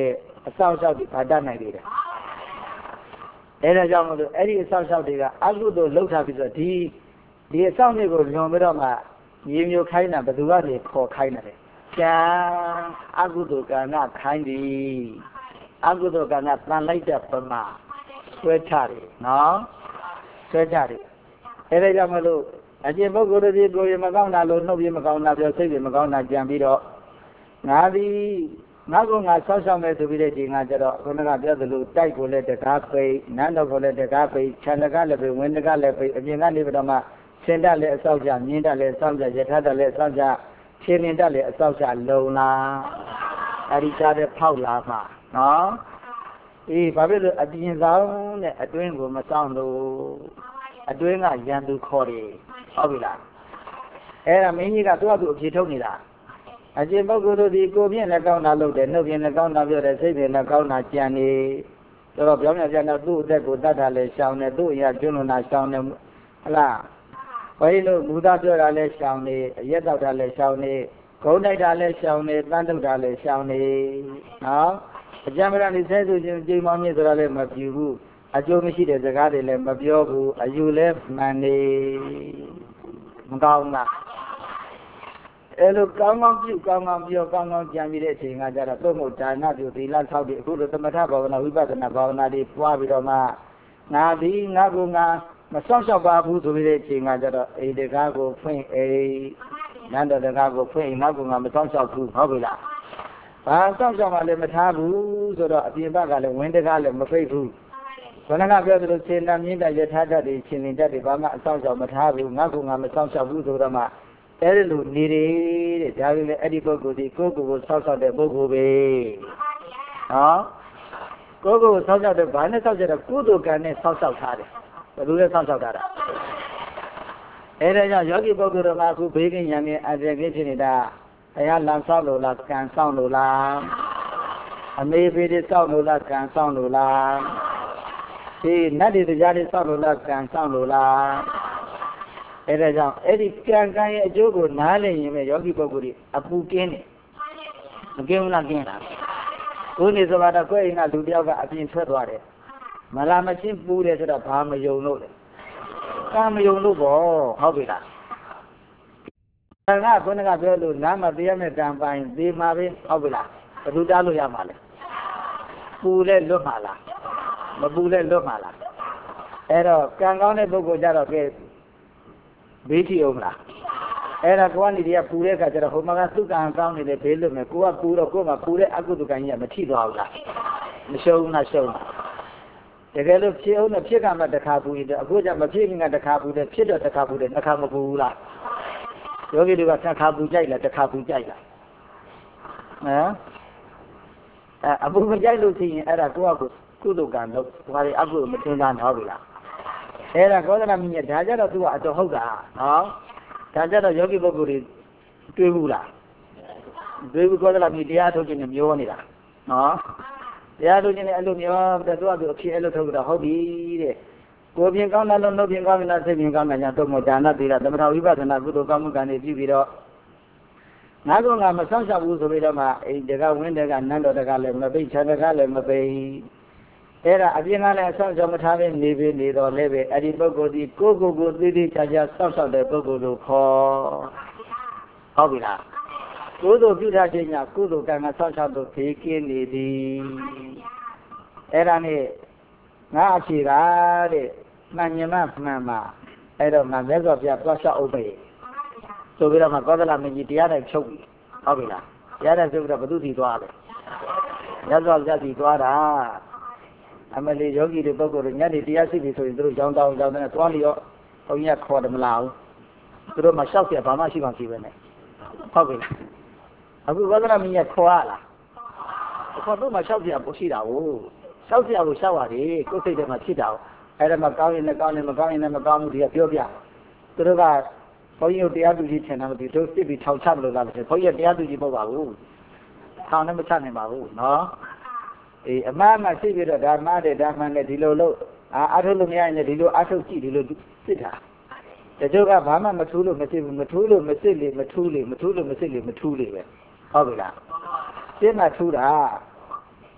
အဆောင်လျှောက်ဒီဘာတတ်နိုင်သေးတယ်အဲဒါကြောင့်မလို့အဲ့ဒီအဆောင်လျှောက်တွေကအကုသိုလ်လှုပ်ထားပြီးဆိုဒီဒီအဆောင်တွေကိုလွန်ပြီးတော့မှမြေမျိုးခိုင်းတာဘယ်သူကနေခေါ်ခိုင်းတယ်ကျန်အကုသိုလ်ကံကခိုင်းသည်အကုသိုလ်ကံကတန်လိုက်တဲ့ပမာဆွဲချတယ်နော်ဆွဲချတယ်အဲဒါကြောင့်မလို့အရှင်ပုဂ္ဂိုလ်တို့ဒီကိုယ်ရမကောင်းတာလို့နှုတ်ပြမကောင်းတာပြောစိတ်ပြမကောင်းတာကြံပြီးတော့ငါသည်ငါကငါဆောက်ရှောက်မယ်ဆိုပြီးတဲ့ဒီငါကျတော့ခုနကပြောသလိုတိုက်ကိုလည်းတကားပိတ်နန်းတော်ကိုလည်းတကားပိတ်ခြံတကားလည်းပိတ်ဝင်းတကားလည်းပိတ်အပြင်ကနေပြီးတော့မှစင်တက်လည်းအဆောက်ကြမြင်းတက်လည်းအဆောက်ကြရထားတက်လည်းအဆောက်ကြဖြင်းရင်တက်လည်းအဆောက်ကြလုံလားအရိချတဲ့ဖောက်လာမှာနော်အေးဘာဖြစ်လို့အပြင်ဆောင်နဲ့အတွင်းကိုမဆောင်လို့အတွင်းကရန်သူခေါ်တယ်ဟုတ်ပြီလားအဲ့ဒါမင်းကြီးကသူ့အတူအဖြေထုတ်နေတာအရှင်ပုဂ္ဂိုလ်တို့ဒီကိုပြင်းလည်းကောင်းတာလုပ်တယ်နှုတ်ပြင်းလည်းကောင်းတာပြောတယ်စိတ်ပြင်းလည်းကောင်းတာကြံနေတော့ပြောင်းပြန်ပြန်တော့သူ့အသက်ကိုတတ်တာလည်းရှောင်တယ်သူ့အရာကျွလွန်တာရှောင်တယ်ဟလားဘယ်လိုဘုရားပြောတာလဲရှောင်နေအရက်တော့တာလဲရှောင်နေဂုံးတိုက်တာလဲရှောင်နေတန်းထုတ်တာလဲရှောင်နေနော်အကြံမရနေဆဲဆိုချင်းကြိမ်မောင်းမြင့်ဆိုတာလဲမပြူဘူးအကျိုးမရှိတဲ့စကားတွေလည်းမပြောဘူးအယူလဲမှန်နေမကောင်းလားအဲလိုကောင်းကောင်းပြုကောင်းကောင်းပြောကောင်းကောင်းကြံပြီးတဲ့အချိန်ကကြတော့သို့မဟုတ်ဒါနပြုသီလဆောက်ပြီးအခုလိုသမထဘာဝနာဝိပဿနာဘာဝနာတွေပွားပြီးတော့မှငါဒီငါကငါမဆောက်ရှောက်ပါဘူးဆိုပြီးတဲ့အချိန်ကကြတော့အိမ်တကားကိုဖွင့်အိမ်နန်းတော်တကားကိုဖွင့်အိမ်ငါကငါမဆောက်ရှောက်ဘူးဟုတ်ပြီလားဘာဆောက်ရှောက်မှလည်းမထားဘူးဆိုတော့အပြင်ဘက်ကလည်းဝင်းတကားလည်းမပိတ်ဘူးခဏကပြောသလိုခြေလမ်းမြင့်တဲ့ရထားတတ်တွေခြေလင်းတတ်တွေဘာမှအဆောက်ရှောက်မထားဘူးငါကငါမဆောက်ရှောက်ဘူးဆိုတော့မှအဲ့ဒီလိုနေတယ်တဲ့ဒါပေမဲ့အဲ့ဒီပုဂ္ဂိုလ်ဒီကိုယ့်ကိုယ်ကိုဆောက်ရှောက်တဲ့ပုဂ္ဂိုလ်ပဲနော်ကိုယ့်ကိုယ်ကိုဆောက်ရှောက်တဲ့ဘာနဲ့ဆောက်ရှောက်တဲ့ကုသိုလ်ကံနဲ့ဆောက်ရှောက်ထားတယ်ဘယ်လိုလဲဆောက်ရှောက်ထားတာအဲ့ဒါကြောင့်ယောဂီပုဂ္ဂိုလ်တို့ကအခုဘေးကင်းရံနေအတ္တကိဖြစ်နေတာဘုရားလမ်းဆောက်လို့လားကံဆောက်လို့လားအမေဖေးတွေဆောက်လို့လားကံဆောက်လို့လားဒီနတ်တွေတရားတွေဆောက်လို့လားကံဆောက်လို့လားအဲ့ဒါကြောင့်အဲ့ဒီကံကံရဲ့အကျိုးကိုနားလည်ရင်ပဲယောဂီပုဂ္ဂိုလ်တွေအပူကင်းတယ်မကင်းဘူးလားကင်းလားကိုယ်နေဆိုတော့ကိုယ့်အိမ်ကလူတယောက်ကအပြင်ထွက်သွားတယ်မလာမချင်းပူတယ်ဆိုတော့ဘာမယုံလို့လဲကံမယုံလို့ပေါ့ဟုတ်ပြီလားကံကခုနကပြောလို့နားမတရားနဲ့ကံပိုင်ဒီမှာပဲဟုတ်ပြီလားဘယ်သူတားလို့ရမှာလဲပူလဲလွတ်မှာလားမပူလဲလွတ်မှာလားအဲ့တော့ကံကောင်းတဲ့ပုဂ္ဂိုလ်ကြတော့ကဲဘေးထီအောင်လားအဲ့ဒါကိုကနေတည်းကပူတဲ့အခါကျတော့ဟိုမှာကသူ့ကံကောင်းနေတယ်ဘေးလွတ်မယ်ကိုကပူတော့ကိုကပူတဲ့အကုသိုလ်ကံကြီးကမထိသွားဘူးလားမရှုံးလားရှုံးလားတကယ်လို့ဖြစ်အောင်နဲ့ဖြစ်ကမှတစ်ခါပူရင်အခုကျမဖြစ်ခင်ကတစ်ခါပူတယ်ဖြစ်တော့တစ်ခါပူတယ်နှစ်ခါမပူဘူးလားယောဂီတွေကတစ်ခါပူကြိုက်လားတစ်ခါပူကြိုက်လားဟမ်အဲအပူမကြိုက်လို့ရှိရင်အဲ့ဒါကိုကကုသိုလ်ကံလို့ဘာတွေအကုသိုလ်မထင်တာတော့ပြီလားအဲ့ဒါကောသလမင်းကြီးဒါကြတော့သူကအတော်ဟုတ်တာနော်ဒါကြတော့ယောဂီပုဂ္ဂိုလ်တွေတွေးဘူးလားတွေးဘူးကောသလမင်းတရားထုတ်ခြင်းနဲ့မျောနေတာနော်တရားထုတ်ခြင်းနဲ့အဲ့လိုမျောတဲ့သူကသူအဖြစ်အဲ့လိုထုတ်တာဟုတ်ပြီတဲ့ကိုယ်ပြင်ကောင်းတယ်လို့နှုတ်ပြင်ကောင်းတယ်လားစိတ်ပြင်ကောင်းတယ်ညာတော့မို့ဒါနသီလသမထဝိပဿနာကုသိုလ်ကောင်းမှုကံတွေပြုပြီးတော့ငါကငါမဆောင်ရှောက်ဘူးဆိုပြီးတော့မှအိမ်တကဝင်းတကနန်းတော်တကလည်းမပိတ်ခြံတကလည်းမပိတ်အဲ့ဒါအပြင်ကလည်းအဆောင်ရှောက်မထားဘဲနေပြီးနေတော့လည်းပဲအဲ့ဒီပုဂ္ဂိုလ်ဒီကိုယ့်ကိုယ်ကိုသိသိချာချာစောင့်ရှောက်တဲ့ပုဂ္ဂိုလ်ကိုခေါ်ဟုတ်ပြီလားကုသိုလ်ပြုထားခြင်းညာကုသိုလ်ကံကစောင့်ရှောက်လို့ဖေးကင်းနေသည်အဲ့ဒါနဲ့ငါအဖြေကတဲ့မှန်ညမမှန်မှာအဲ့တော့ငါလက်စော်ပြသွားလျှောက်အောင်ပဲဆိုပြီးတော့မှကောသလမင်းကြီးတရားတိုင်းဖြုတ်ပြီဟုတ်ပြီလားတရားတိုင်းဖြုတ်ပြီးတော့ဘုသူစီသွားတယ်လက်စော်ပြစီသွားတာအမလီယောဂီတွေပုဂ္ဂိုလ်တွေညနေတရားရှိပြီဆိုရင်သူတို့ကြောင်းတောင်းကြောင်းတဲ့သွားလျော့ဘုန်းကြီးကခေါ်တယ်မလားဘူးသူတို့မှလျှောက်ပြဘာမှရှိမှရှိပဲနဲ့ဟုတ်ပြီလားအခုကောသလမင်းကြီးခေါ်ရလားခေါ်တော့မှလျှောက်ပြပို့ရှိတာကိုလျှောက်ပြကိုလျှောက်ရတယ်ကိုယ်စိတ်ထဲမှာဖြစ်တာအဲ့ဒါမှကောင်းရင်လည်းကောင်းတယ်မကောင်းရင်လည်းမကောင်းဘူးဒီကပြောပြသူတို့ကဘုန်းကြီးတို့တရားသူကြီးထင်တယ်မသိတို့စစ်ပြီးထောင်ချမလို့လားဘုန်းကြီးတရားသူကြီးမဟုတ်ပါဘူးထောင်နဲ့မချနိုင်ပါဘူးနော်အေးအမှားမှသိပြီးတော့ဓမ္မတဲ့ဓမ္မနဲ့ဒီလိုလို့အာအထုတ်လို့မရရင်ဒီလိုအထုတ်ကြည့်ဒီလိုစစ်တာတချို့ကဘာမှမထူးလို့မစစ်ဘူးမထူးလို့မစစ်လေမထူးလေမထူးလို့မစစ်လေမထူးလေပဲဟုတ်ပြီလားစစ်မှထူးတာ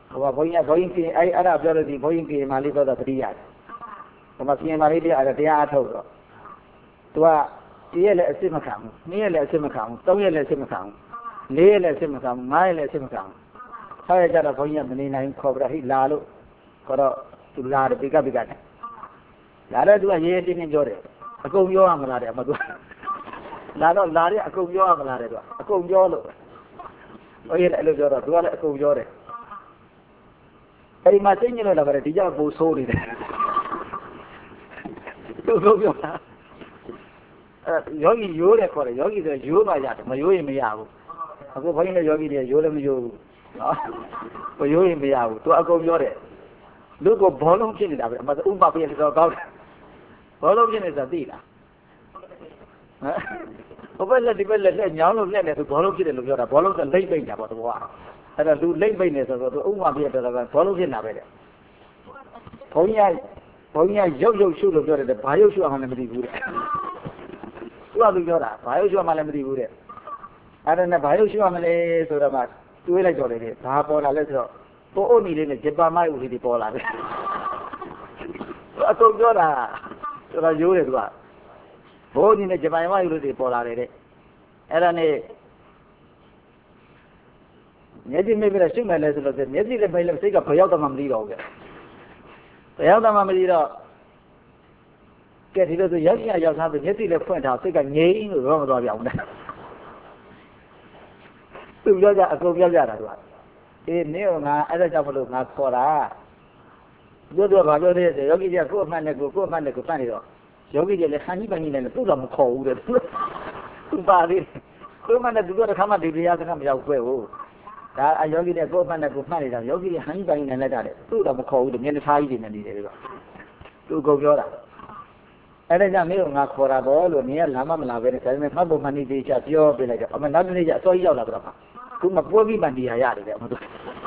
ဟိုကဘုန်းကြီးကဘုန်းကြီးအဲ့အဲ့ဒါပြောလို့ဒီဘုန်းကြီးပြေမာလေးတော့သတိရတယ်ဟိုမှာပြေမာလေးတရားတရားအထုတ်တော့သူကတရက်လည်းအစ်စ်မခံဘူးနှစ်ရက်လည်းအစ်စ်မခံဘူးသုံးရက်လည်းအစ်စ်မခံဘူးလေးရက်လည်းအစ်စ်မခံဘူးငါးရက်လည်းအစ်စ်မခံဘူးဆောက်ရကြတော့ဘုန်းကြီးကမနေနိုင်ခေါ်ပြီးဟိလာလို့ခေါ်တော့သူလာတယ်ပိကပိကနဲ့လာတော့သူကရေးရေးတင်းတင်းပြောတယ်အကုန်ပြောရမလားတဲ့မသူလာတော့လာတယ်အကုန်ပြောရမလားတဲ့သူကအကုန်ပြောလို့ဘုန်းကြီးလည်းအဲ့လိုပြောတော့သူကလည်းအကုန်ပြောတယ်အဲ့ဒီမှာစိတ်ညစ်လို့လာပါတယ်ဒီကြောက်ပူဆိုးနေတယ်သူကပြောတာအဲယောဂီရိုးတယ်ခေါ်တယ်ယောဂီဆိုရိုးမှရတယ်မရိုးရင်မရဘူးအခုဘုန်းကြီးလည်းယောဂီတွေရိုးလည်းမရိုးဘူးနော်မရိုးရင်မရဘူးသူအကုန်ပြောတယ်လူကဘောလုံးဖြစ်နေတာပဲအမှဥပပြည့်တော့ကောင်းတယ်ဘောလုံးဖြစ်နေစသိလားဟမ်ဘယ်လက်ဒီဘက်လက်လက်ညောင်းလို့လက်နေသူဘောလုံးဖြစ်တယ်လို့ပြောတာဘောလုံးကလိမ့်ပိတ်တာပေါ့တဘောအဲ့တော့သူလိမ့်ပိတ်နေဆိုတော့သူဥပပြည့်တော့ကဘောလုံးဖြစ်နေတာပဲတဲ့ဘုန်းကြီးဘုန်းကြီးရုပ်ရုပ်ရှုလို့ပြောတယ်ဘာရုပ်ရှုအောင်လည်းမသိဘူးတဲ့သူကသူပြောတာဘာရုပ်ရှုအောင်လည်းမသိဘူးတဲ့အဲ့ဒါနဲ့ဘာရုပ်ရှုအောင်လဲဆိုတော့မှတွေးလိုက်တော့လေဘာပေါ်လာလဲဆိုတော့ပိုးအုပ်နေလေးနဲ့ဂျပန်မိုက်ဦးလေးတွေပေါ်လာတယ်အကုန်ပြောတာဆိုတော့ရိုးတယ်သူကဘိုးကြီးနဲ့ဂျပန်မိုက်ဦးလေးတွေပေါ်လာတယ်တဲ့အဲ့ဒါနဲ့မျက်စိမိတ်ပြီးတော့ရှုမယ်လဲဆိုတော့မျက်စိလည်းမိတ်လို့စိတ်ကဘယ်ရောက်တော့မှမသိတော့ဘူးဘယ်ရောက်တော့မှမသိတော့ကဲဒီလိုဆိုရောက်ရရောက်သားဆိုမျက်စိလည်းဖွင့်ထားစိတ်ကငြိမ်းလို့တော့မသွားပြအောင်တဲ့သူပြောကြအကုန်ပြောကြတာသူကအေးနေကငါအဲ့ဒါကြောင့်မလို့ငါခေါ်တာပြောတော့ဘာပြောသေးလဲယောဂီကြီးကကိုယ့်အမှန်နဲ့ကိုကိုယ့်အမှန်နဲ့ကိုပတ်နေတော့ယောဂီကြီးလည်းခန်းကြီးပန်းကြီးနဲ့သူ့တော့မခေါ်ဘူးတဲ့သူပါသေးကိုယ့်အမှန်နဲ့သူတို့တစ်ခါမှဒီတရားစကားမရောက်ခွဲဘူးဒါအယောဂီနဲ့ကိုယ့်အမှန်နဲ့ကိုမှတ်နေတာယောဂီကြီးခန်းကြီးပန်းကြီးနဲ့လက်တာတဲ့သူ့တော့မခေါ်ဘူးတဲ့မျက်နှာသားကြီးတွေနဲ့နေတယ်တော့သူကုန်ပြောတာအဲ့ဒါကြောင့်မင်းကငါခေါ်တာတော့လို့နင်ကလာမမလာပဲနဲ့ဒါပေမဲ့မှတ်ဖို့မှန်နေသေးချာပြောပြလိုက်တော့အမနောက်တစ်နေ့ကျအစောကြီးရောက်လာတော့သူမပွဲပြီးမှနေရရတယ်တဲ့မသူ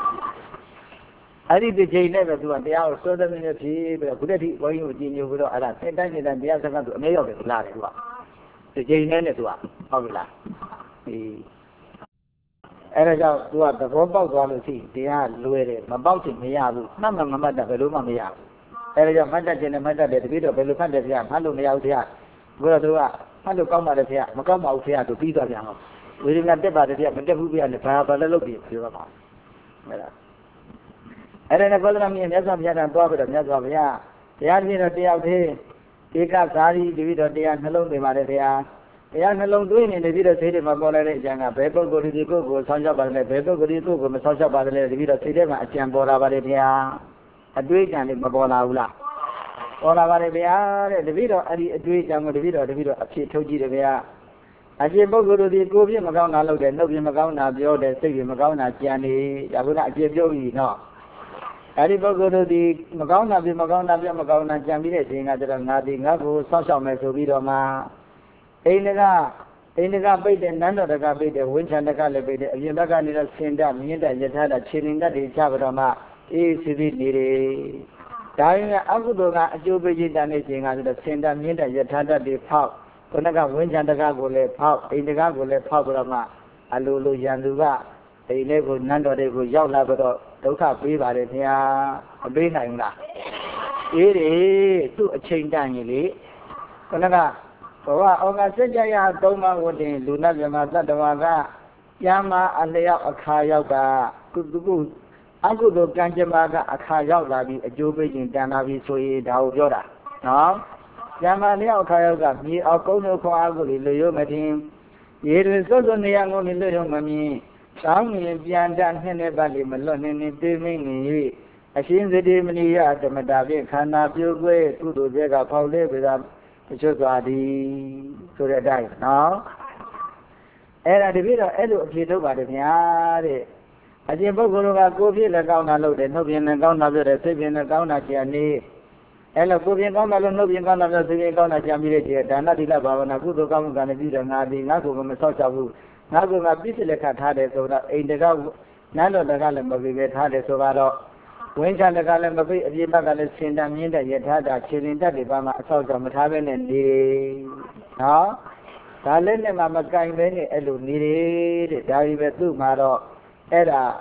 အဲ့ဒီတစ်ချိန်နဲ့ပဲသူကတရားကိုစောသမင်းနဲ့ဖြေပြီးတော့ခုတည်းထိဘုန်းကြီးကိုကြည်ညိုပြီးတော့အဲ့ဒါသင်တိုင်းသင်တိုင်းတရားစကားသူအမြဲရောက်တယ်လာတယ်သူကတစ်ချိန်နဲ့နဲ့သူကဟုတ်ပြီလားဒီအဲ့ဒါကြောင့်သူကသဘောပေါက်သွားလို့ရှိတရားလွယ်တယ်မပေါက်ချင်မရဘူးမှတ်မှမမှတ်တာဘယ်လိုမှမရဘူးအဲ့ဒါကြောင့်မှတ်တတ်ခြင်းနဲ့မှတ်တတ်တယ်တပည့်တော်ဘယ်လိုမှတ်တယ်ဗျာမှတ်လို့မရဘူးဗျာဘုရားသူကမှတ်လို့ကောင်းပါတယ်ဗျာမကောင်းပါဘူးဗျာသူပြီးသွားပြန်တော့ဝိရိယတက်ပါတယ်ဗျာမတက်ဘူးဗျာလည်းဘာဘာလည်းလုပ်ပြီးပြောတော့ပါအဲ့ဒါအဲ့ဒါနဲ့ကောသလမြတ်မြတ်စွာဘုရားကသွားပြီးတော့မြတ်စွာဘုရားတရားပြည့်တော့တရားသေးဧကသာရီတပည့်တော်တရားနှလုံးသွင်းပါတယ်ဗျာတရားနှလုံးသွင်းနေတပည့်တော်စိတ်ထဲမှာပေါ်လာတဲ့အကြံကဘယ်ပုဂ္ဂိုလ်ဒီကိုယ်ကိုဆောင်းလျှောက်ပါတယ်လဲဘယ်ပုဂ္ဂိုလ်ဒီကိုယ်ကိုမဆောင်းလျှောက်ပါတယ်လဲတပည့်တော်စိတ်ထဲမှာအကြံပေါ်လာပါတယ်ဗျာအတွေးကြံလေးမပေါ်လာဘူးလားပေါ်လာပါတယ်ဗျာတဲ့တပည့်တော်အဲ့ဒီအတွေးကြံကိုတပည့်တော်တပည့်တော်အဖြစ်ထုတ်ကြည့်တယ်ဗျာအရှင်ပုဂ္ဂိုလ်တို့ဒီကိုယ်ပြမကောင်းတာလုပ်တယ်နှုတ်ပြမကောင်းတာပြောတယ်စိတ်ပြမကောင်းတာကြံနေဒါကုလားအပြည့်ပြောပြီနော်အဲ့ဒီပုဂ္ဂိုလ်တို့ဒီမကောင်းတာပြမကောင်းတာပြမကောင်းတာကြံပြီးတဲ့အချိန်ကကျတော့ငါဒီငါ့ကိုဆောက်ရှောက်မယ်ဆိုပြီးတော့မှအိန္ဒကအိန္ဒကပိတ်တယ်နန်းတော်တကပိတ်တယ်ဝင်းချန်တကလည်းပိတ်တယ်အပြင်ဘက်ကနေတော့စင်တမြင့်တယထာတာခြေရင်တတ်တွေချပြီးတော့မှအေးစီစီနေတယ်ဒါရင်အကုသိုလ်ကအကျိုးပေးခြင်းတန်နေခြင်းကဆိုတော့စင်တမြင့်တယထာတတ်တွေဖောက်ခုနကဝင်းချန်တကကိုလည်းဖောက်အိန္ဒကကိုလည်းဖောက်ပြီးတော့မှအလိုလိုရန်သူကအိမ်လေးကိုနန်းတော်တွေကိုရောက်လာပြီးတော့ဒုက္ခပေးပါတယ်ခင်ဗျာမပေးနိုင်ဘူးလားအေးလေသူ့အချိန်တန်ကြီးလေခုနကဘဝဩဃစัจ jaya သုံးပါးကိုတင်လူနာမြမသတ္တဝါကကျမ်းမာအလျောက်အခါရောက်ကကုသကုအကုသိုလ်ကံကြမ္မာကအခါရောက်လာပြီးအကျိုးပေးခြင်းတန်လာပြီးဆိုရင်ဒါကိုပြောတာနော်ကျမ်းမာလျောက်အခါရောက်ကမြေအောင်ကုန်းတို့ခွန်အားကိုလေလွရောမတင်ရေတွင်စွတ်စွတ်နေရငုံလေလွရောမမြင်တောင်းရင်ပြန်တနှစ်နဲ့ပတ်လေမလွတ်နေနေတေးမင်းနေ၍အရှင်သတိမဏိယဓမ္မတာဖြင့်ခန္ဓာပြုတ်ွယ်ကုသိုလ်ကျက်ကဖောက်လေပြတာတချို့သွားသည်ဆိုတဲ့အတိုင်းနော်အဲ့ဒါတပြည့်တော့အဲ့လိုအဖြစ်ထုတ်ပါတယ်ဗျာတဲ့အရှင်ပုဂ္ဂိုလ်ကကိုယ်ဖြစ်လည်းကောင်းတာလုပ်တယ်နှုတ်ပြင်းလည်းကောင်းတာပြောတယ်စိတ်ပြင်းလည်းကောင်းတာကြံနေအဲ့လိုကိုယ်ပြင်းကောင်းတာလို့နှုတ်ပြင်းကောင်းတာပြောစိတ်ပြင်းကောင်းတာကြံပြီးတဲ့တည်းဒါနတိလဘာဝနာကုသိုလ်ကောင်းမှုကလည်းပြီးတော့ငါဒီငါကိုယ်ကမဆောက်ချဘူးငါကငါပြည့်စလက်ခထားတယ်ဆိုတော့အိမ်တကောက်နန်းတော်တကလည်းမပြီးပဲထားတယ်ဆိုတော့ဝင်းချတကလည်းမပြီးအပြည့်ဘက်ကလည်းစင်တမြင့်တဲ့ယထာတာခြေရင်တက်တွေပါမှအဆောက်ကြောင့်မထားပဲနဲ့နေနော်ဒါလည်းနဲ့မှမကင်ပဲနဲ့အဲ့လိုနေတယ်တဲ့ဒါကြီးပဲသူ့မှာတော့အဲ့ဒါ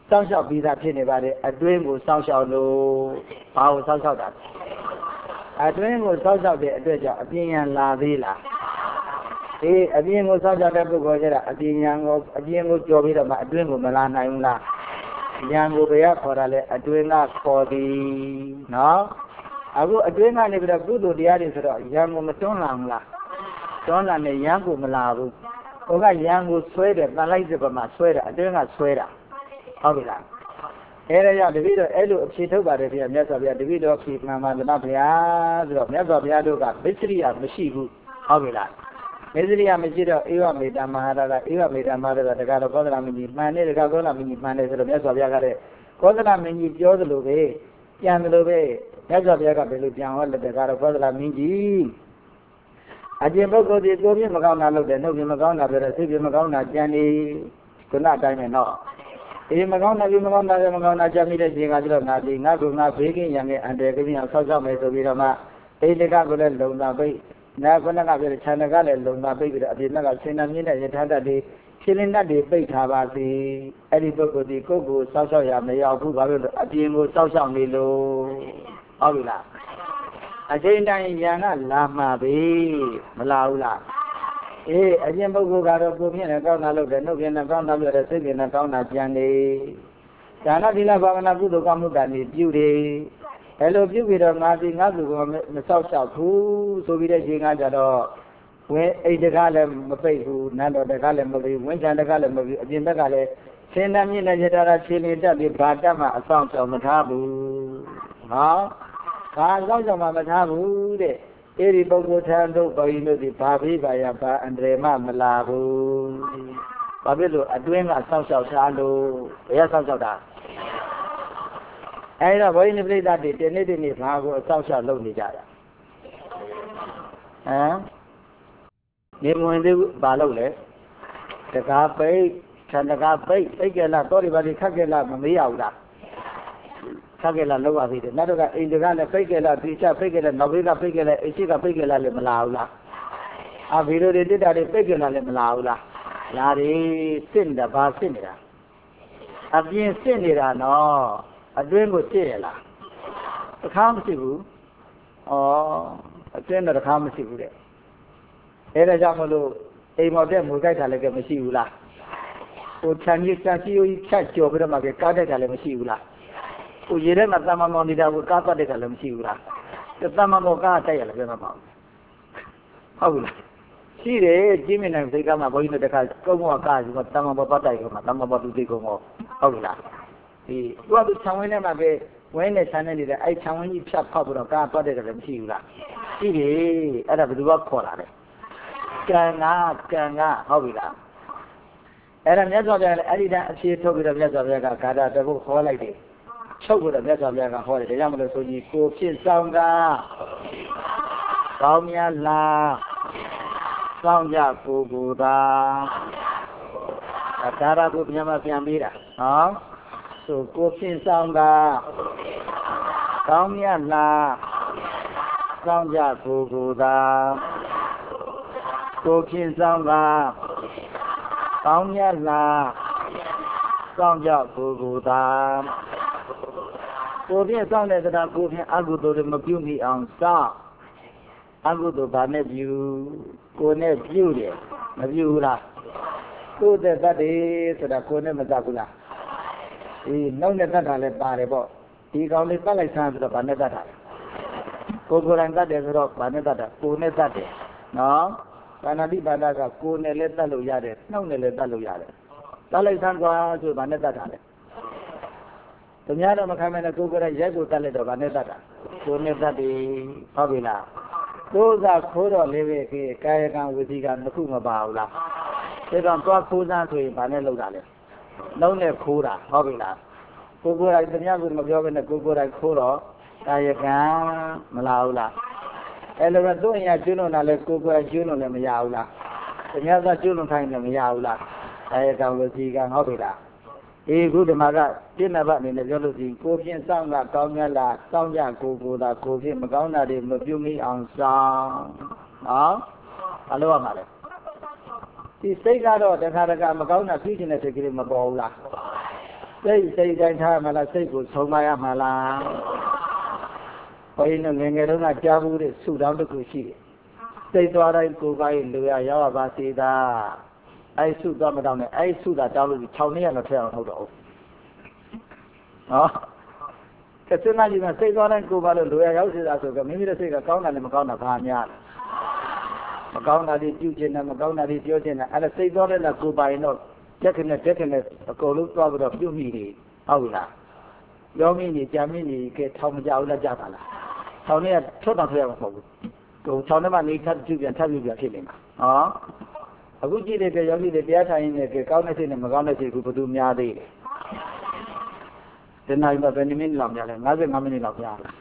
စောင့်ရှောက်ပြီးသားဖြစ်နေပါတယ်အတွင်းကိုစောင့်ရှောက်လို့ဘာကိုစောင့်ရှောက်တာအတွင်းကိုစောင့်ရှောက်တဲ့အတွက်ကြောင့်အပြင်ရန်လာသေးလားအေးအပြင်ကိုစောင့်ရှောက်တဲ့ပုဂ္ဂိုလ်ကျတော့အပြင်ရန်ကိုအပြင်ကိုကြော်ပြီးတော့မှအတွင်းကိုမလာနိုင်ဘူးလားရန်ကိုဘယ်ကခေါ်တာလဲအတွင်းကခေါ်သည်နော်အခုအတွင်းကနေပြီးတော့ကုသိုလ်တရားတွေဆိုတော့ရန်ကိုမတွန်းလာဘူးလားတွန်းလာနေရန်ကိုမလာဘူးဟိုကရန်ကိုဆွဲတယ်တန်လိုက်စစ်ပမာဆွဲတယ်အတွင်းကဆွဲတာဟုတ်ပြီလားအဲဒါကြောင့်တပည့်တော်အဲ့လိုအဖြေထုတ်ပါတယ်ခင်ဗျမြတ်စွာဘုရားတပည့်တော်ဖြေမှန်ပါသလားဗျာဆိုတော့မြတ်စွာဘုရားတို့ကမစ္စရိယမရှိဘူးဟုတ်ပြီလားမစ္စရိယမရှိတော့ဧဝမေတ္တာမဟာရတာဧဝမေတ္တာမဟာရတာတက္ကသောကောသလမင်းကြီးမှန်တယ်တက္ကသောကောသလမင်းကြီးမှန်တယ်ဆိုတော့မြတ်စွာဘုရားကတဲ့ကောသလမင်းကြီးပြောသလိုပဲပြန်သလိုပဲမြတ်စွာဘုရားကဘယ်လိုပြန်ဟောလဲတက္ကသောကောသလမင်းကြီးအကျင့်ပုဂ္ဂိုလ်ဒီကိုယ်ပြမကောင်းတာလုပ်တယ်နှုတ်ပြမကောင်းတာပြောတယ်စိတ်ပြမကောင်းတာကြံနေခုနအတိုင်းပဲနော်အေးမကောင်းတာဒီမကောင်းတာမကောင်းတာကြမ်းမိတဲ့ချိန်ကကျတော့ငါဒီငါကငါဘေးကင်းရံခဲ့အန်တယ်ကင်းအောင်ဆောက်ရှောက်မယ်ဆိုပြီးတော့မှအိတကကိုလည်းလုံတာပိတ်နာခုနကပြောတဲ့ခြံကလည်းလုံတာပိတ်ပြီးတော့အပြင်ကဆင်းနာမြင့်တဲ့ယထာတတ်တွေဖြင်းလင်းတတ်တွေပိတ်ထားပါစေအဲ့ဒီပုဂ္ဂိုလ်ဒီကိုယ့်ကိုဆောက်ရှောက်ရမရောက်ဘူးဘာလို့လဲအပြင်ကိုဆောက်ရှောက်နေလို့ဟုတ်ပြီလားအချိန်တိုင်းရံကလာမှာပဲမလာဘူးလားအေးအရင်ပုဂ္ဂိုလ်ကတော့ကိုယ်ပြင်းနဲ့ကောင်းတာလုပ်တယ်နှုတ်ပြင်းနဲ့ကောင်းတာပြောတယ်စိတ်ပြင်းနဲ့ကောင်းတာကြံနေဒါနသီလဘာဝနာကုသိုလ်ကောင်းမှုတန်နေပြုတယ်အဲလိုပြုပြီးတော့ငါဒီငါသူကမဆောက်ရှောက်ဘူးဆိုပြီးတဲ့ချိန်ကကြတော့ဝင်းအိတ်တကားလည်းမပိတ်ဘူးနတ်တော်တကားလည်းမပိတ်ဝင်းချံတကားလည်းမပိတ်အပြင်ဘက်ကလည်းဆင်းနှမြင့်နဲ့ရတာခြေလင်းတက်ပြီးဘာတက်မှအဆောင်ကြောင်မထားဘူးဟောဘာအဆောင်ကြောင်မှမထားဘူးတဲ့အဲ့ဒီပုဂ္ဂိုလ်ထံတို့ဘုန်းကြီးတို့ဒီဘာဖိပါယဘာအန္တရာယ်မှမလာဘူးဘာဖြစ်လို့အတွင်းကစောင့်ရှောက်ထားလို့ဘယ်ကစောင့်ရှောက်တာအဲ့တော့ဘုန်းကြီးပြိဿတွေတနေ့တနေ့ဘာကိုအစောင့်ရှောက်လုပ်နေကြတာဟမ်နေမဝင်သေးဘူးဘာလုပ်လဲတကားပိတ်ခြံတကားပိတ်ပိတ်ကြလားတော်ဒီပါဒီခတ်ကြလားမမေးရဘူးလားခက်ကြလားလောက်ပါသေးတယ်နောက်တော့ကအိမ်တကားလည်းပိတ်ကြလားဒီချက်ပိတ်ကြလားနောက်ဘေးကပိတ်ကြလားအိမ်ရှိကပိတ်ကြလားလည်းမလာဘူးလားအာဗီလိုတွေတက်တာတွေပိတ်ကြလားလည်းမလာဘူးလားလာတယ်စစ်နေတာဘာစစ်နေတာအပြင်စစ်နေတာနော်အတွင်းကိုစစ်ရလားတစ်ခါမရှိဘူးဩအတွင်းတော့တစ်ခါမရှိဘူးတဲ့အဲဒါကြောင့်မလို့အိမ်မော်တဲ့မူကြိုက်တာလည်းကမရှိဘူးလားဟိုခြံကြီးစံစီယိုကြီးဖြတ်ကျော်ပြီးတော့မှကကားတိုက်တာလည်းမရှိဘူးလားဟိုရေထဲမှာတမ္မမောင်နေတာကိုကားပတ်တဲ့ကလည်းမရှိဘူးလားတမ္မမောကားတိုက်ရလည်းပြောမှာဟုတ်ဘူးလားရှိတယ်ကြီးမြင့်နိုင်စိတ်ကမှဘုန်းကြီးတို့တခါကုန်းမောကားယူတော့တမ္မမောပတ်တိုက်ကုန်မှာတမ္မမောသူသိကုန်မောဟုတ်ပြီလားဒီသူကသူခြံဝင်းထဲမှာပဲဝင်းနဲ့ခြံနေနေတဲ့အဲ့ခြံဝင်းကြီးဖြတ်ဖောက်ပြီးတော့ကားပတ်တဲ့ကလည်းမရှိဘူးလားရှိတယ်အဲ့ဒါဘယ်သူကခေါ်လာလဲကံကကံကဟုတ်ပြီလားအဲ့ဒါမြတ်စွာဘုရားလည်းအဲ့ဒီတန်းအဖြေထုတ်ပြီးတော့မြတ်စွာဘုရားကဂါထာတပုတ်ခေါ်လိုက်တယ်ချုပ်လို့မြတ်စွာဘုရားကဟောတယ်ဒါကြောင့်မလို့ဆိုကြီးကိုဖြစ်ဆောင်ကကောင်းမြတ်လားစောင့်ကြကိုကိုသာဒါရကိုပြန်မပြန်ပြီးတာနော်ဆိုကိုဖြစ်ဆောင်ကကောင်းမြတ်လားစောင့်ကြကိုကိုသာကိုဖြစ်ဆောင်ကကောင်းမြတ်လားစောင့်ကြကိုကိုသာကိုဖြင့်စောင့်တဲ့တရားကိုဖြင့်အကုသိုလ်တွေမပြုမိအောင်စောင့်အကုသိုလ်ဘာနဲ့ပြုကိုနဲ့ပြုတယ်မပြုဘူးလားကိုယ်သက်တတ်တယ်ဆိုတာကိုနဲ့မတတ်ဘူးလားဒီနောက်နဲ့တတ်တာလည်းပါတယ်ပေါ့ဒီကောင်လေးတတ်လိုက်ဆန်းဆိုတော့ဘာနဲ့တတ်တာကိုကိုယ်တိုင်တတ်တယ်ဆိုတော့ဘာနဲ့တတ်တာကိုနဲ့တတ်တယ်နော်ကာဏတိပါဒကကိုနဲ့လည်းတတ်လို့ရတယ်နှုတ်နဲ့လည်းတတ်လို့ရတယ်တတ်လိုက်ဆန်းသွားဆိုဘာနဲ့တတ်တာလဲသူများတော့မခံမနဲ့ကိုယ်ကိုယ်ရက်ကိုတတ်လိုက်တော့ဗာနဲ့တတ်တာကိုနဲ့တတ်တယ်ဟုတ်ပြီလားကိုယ်ကခိုးတော့လေးပဲခေကာယကံဝစီကံတစ်ခုမပါဘူးလားဒါကြောင့်သွားခိုးစမ်းဆိုရင်ဗာနဲ့လောက်တာလေလုံးနဲ့ခိုးတာဟုတ်ပြီလားကိုယ်ကိုယ်တိုင်သူများကမပြောဘဲနဲ့ကိုယ်ကိုယ်တိုင်ခိုးတော့ကာယကံမလာဘူးလားအဲ့လိုပဲသူ့အရာကျွန်းလို့လာလဲကိုယ်ကိုယ်ကျွန်းလို့လည်းမရဘူးလားသူများကကျွန်းလို့ထိုင်လည်းမရဘူးလားကာယကံဝစီကံဟုတ်ပြီလားအေးခုဒီမှာကပြည့်နဘအနေနဲ့ပြောလို့ရှိရင်ကိုဖြင့်စောင့်ကကောင်းမြတ်လားစောင့်ကြကိုကိုသာကိုဖြင့်မကောင်းတာတွေမပြုမိအောင်စောင့်နော်အလုပ်ရမှာလေဒီစိတ်ကတော့တခါတခါမကောင်းတာဖြစ်နေတဲ့စိတ်ကလေးမပေါ်ဘူးလားစိတ်စိတ်တိုင်းထားမှလားစိတ်ကိုဆုံးမရမှာလားဘုန်းကြီးတို့ငယ်ငယ်တုန်းကကြားဘူးတဲ့ဆုတောင်းတစ်ခုရှိတယ်စိတ်သွားတိုင်းကိုယ်ပိုင်လူရရောက်ပါစေသာအဲ့ဆုသွားမတောင်းနဲ့အဲ့ဆုသာတောင်းလို့၆နှစ်ရတော့ထည့်အောင်ထုတ်တော့နော်ကဲစဉ်းစားကြည့်မှစိတ်သွားတိုင်းကိုယ်ပါလို့လူရရောက်စေသာဆိုကမိမိရဲ့စိတ်ကကောင်းတာလည်းမကောင်းတာဘာများလဲမကောင်းတာတွေပြုကျင်တယ်မကောင်းတာတွေပြောကျင်တယ်အဲ့ဒါစိတ်သွားတဲ့ကကိုယ်ပိုင်တော့တက်ခနဲ့တက်ခနဲ့အကုန်လုံးသွားပြီးတော့ပြုမိနေဟုတ်ပြီလားပြောမိနေကြာမိနေကဲထောင်မကြဘူးလားကြပါလားထောင်နဲ့ထွက်တော့ထွက်ရမှာမဟုတ်ဘူးဟိုထောင်ထဲမှာနေထပ်ပြုပြန်ထပ်ပြုပြန်ဖြစ်နေမှာဟောအခုကြည့်တဲ့ယောဂီတွေတရားထိုင်နေတယ်ကောင်းတဲ့စိတ်နဲ့မကောင်းတဲ့စိတ်ကဘယ်သူများသေးလဲဒီနိုင်မှာဘယ်မိနစ်လောက်များလဲ၅၅မိနစ်လောက်များလား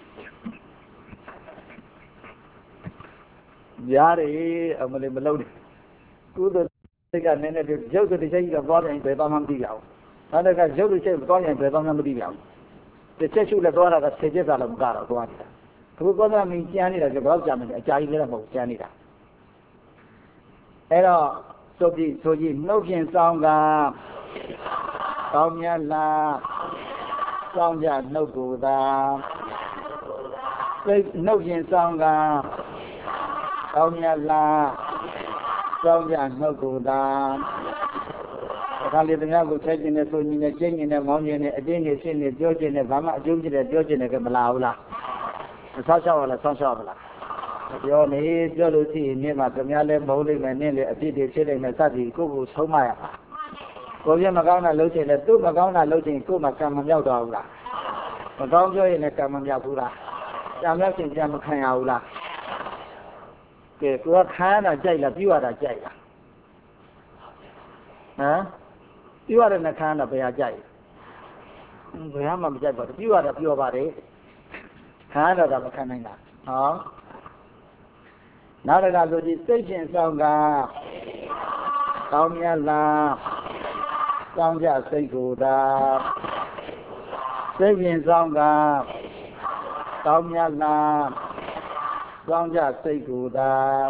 ရတယ်အမလေးမလုံးနဲ့ကုသိုလ်စိတ်ကနည်းနည်းရုပ်တစ်ချက်ကြီးတော့သွားတယ်ဘယ်တော့မှမသိကြဘူးဒါတကရုပ်တစ်ချက်သွားရင်ဘယ်တော့မှမသိကြဘူးတစ်ချက်ရှုလည်းသွားတာကဆယ်ချက်သာလည်းမကတော့သွားနေတာအခုကောသမင်းကျန်းနေတာကဘယ်တော့ကြာမလဲအကြာကြီးလည်းမဟုတ်ကျန်းနေတာအဲ့တော့ဆိုကြည့်ဆိုကြည့်နှုတ်ဖြင့်စောင်းကကောင်းမြတ်လားစောင်းကြနှုတ်ကိုသာစိတ်နှုတ်ဖြင့်စောင်းကကောင်းမြတ်လားစောင်းကြနှုတ်ကိုသာအခါလေးတည်းကိုချက်ကျင်နဲ့ဆိုကျင်နဲ့ကျင်းကျင်နဲ့မောင်းကျင်နဲ့အတင်းနေရှင်းနေပြောကျင်နဲ့ဘာမှအကျိုးဖြစ်တယ်ပြောကျင်တယ်ကမလာဘူးလားမဆောက်ရှောက်ရလားဆောင်းရှောက်ပါလားပြောနေပြောလို့ရှိရင်မြင်မှာကြများလဲမဟုတ်လိမ့်မယ်နင်းလေအဖြစ်တွေဖြစ်လိမ့်မယ်စသည်ကိုယ့်ကိုဆုံးမရပါကိုယ်ပြမကောင်းတာလုပ်ချင်လဲသူ့မကောင်းတာလုပ်ချင်ကိုယ်မှာကံမမြောက်တော့ဘူးလားမကောင်းပြောရင်လည်းကံမမြောက်ဘူးလားကံမြောက်ရင်ပြန်မခံရဘူးလားကဲကိုယ်ကခံရတာကြိုက်လားပြုရတာကြိုက်လားဟမ်ပြုရတဲ့နှခမ်းတာဘယ်ဟာကြိုက်ဘယ်ဟာမှမကြိုက်ပါဘူးပြုရတာပြောပါတယ်ခံရတာမခံနိုင်တာဟောနောက်တစ်ခါဆိုကြည့်စိတ်ဖြင့်စောင့်ကကောင်းမြတ်လားစောင့်ကြစိတ်ကိုသာစိတ်ဖြင့်စောင့်ကကောင်းမြတ်လားစောင့်ကြစိတ်ကိုသာ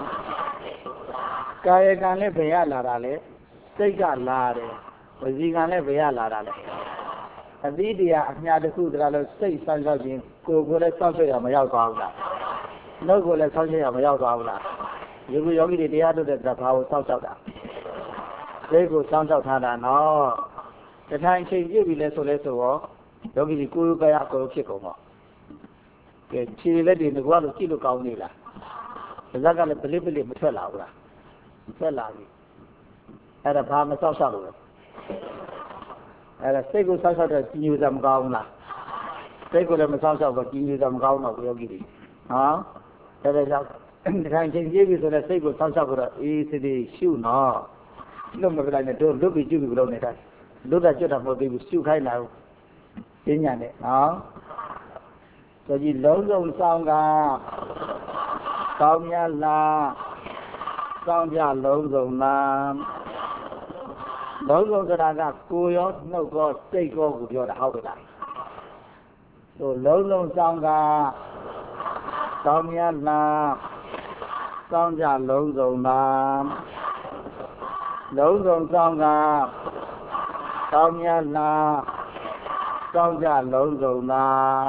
ကာယကံလည်းဘယ်ရလာတာလဲစိတ်ကလာတယ်ဝစီကံလည်းဘယ်ရလာတာလဲအသီးတရားအမြတ်တစ်ခုတည်းလို့စိတ်ဆောက်ရောက်ခြင်းကိုယ်ကိုယ်လည်းဆောက်ဆွရမရောက်သွားဘူးလားနှုတ်ကိုလည်းဆောက်ဆွရမရောက်သွားဘူးလားဒီလိုယောဂီတွေတရားထုတ်တဲ့ကဘာကိုဆောက်ရှောက်တာစိတ်ကိုဆောက်ရှောက်ထားတာနော်တထိုင်ချိန်ပြည့်ပြီလဲဆိုလဲဆိုတော့ယောဂီတွေကိုယ်ကိုယ်ကအကုန်ဖြစ်ကုန်တော့ကဲခြေလက်တွေငကွာလို့ကြည့်လို့ကောင်းနေလားပါးစပ်ကလည်းပလိပလိမထွက်လာဘူးလားထွက်လာပြီအဲ့ဒါဘာမဆောက်ရှောက်လို့လဲအဲ့ဒါစိတ်ကိုဆောက်ရှောက်တဲ့ကြီးညိုစမကောင်းဘူးလားစိတ်ကိုလည်းမဆောက်ရှောက်တော့ကြီးညိုစမကောင်းတော့ယောဂီတွေဟောဒါလည်းကြောင့်ဒီခိုင်ချင်းပြေးပြီဆိုတော့စိတ်ကိုဆောက်ရှောက်ကြတော့အေးစိတ်တွေရှုနော်လွတ်မပြလိုက်နဲ့တို့လွတ်ပြီးကျွပြီးလို့နေတိုင်းလွတ်တာကျွတ်တာမဟုတ်သေးဘူးရှုခိုင်းလာဘူးပညာနဲ့နော်ဆိုကြည့်လုံးစုံဆောင်ကကောင်းမြတ်လားစောင့်ကြလုံးစုံလားလုံးစုံဆိုတာကကိုယ်ရောနှုတ်ရောစိတ်ရောကိုပြောတာဟုတ်ကဲ့လားဆိုလုံးစုံဆောင်ကကောင်းမြတ်လားစောင့်ကြလုံးစုံလားလုံးစုံဆောင်ကကောင်းမြတ်လားစောင့်ကြလုံးစုံလား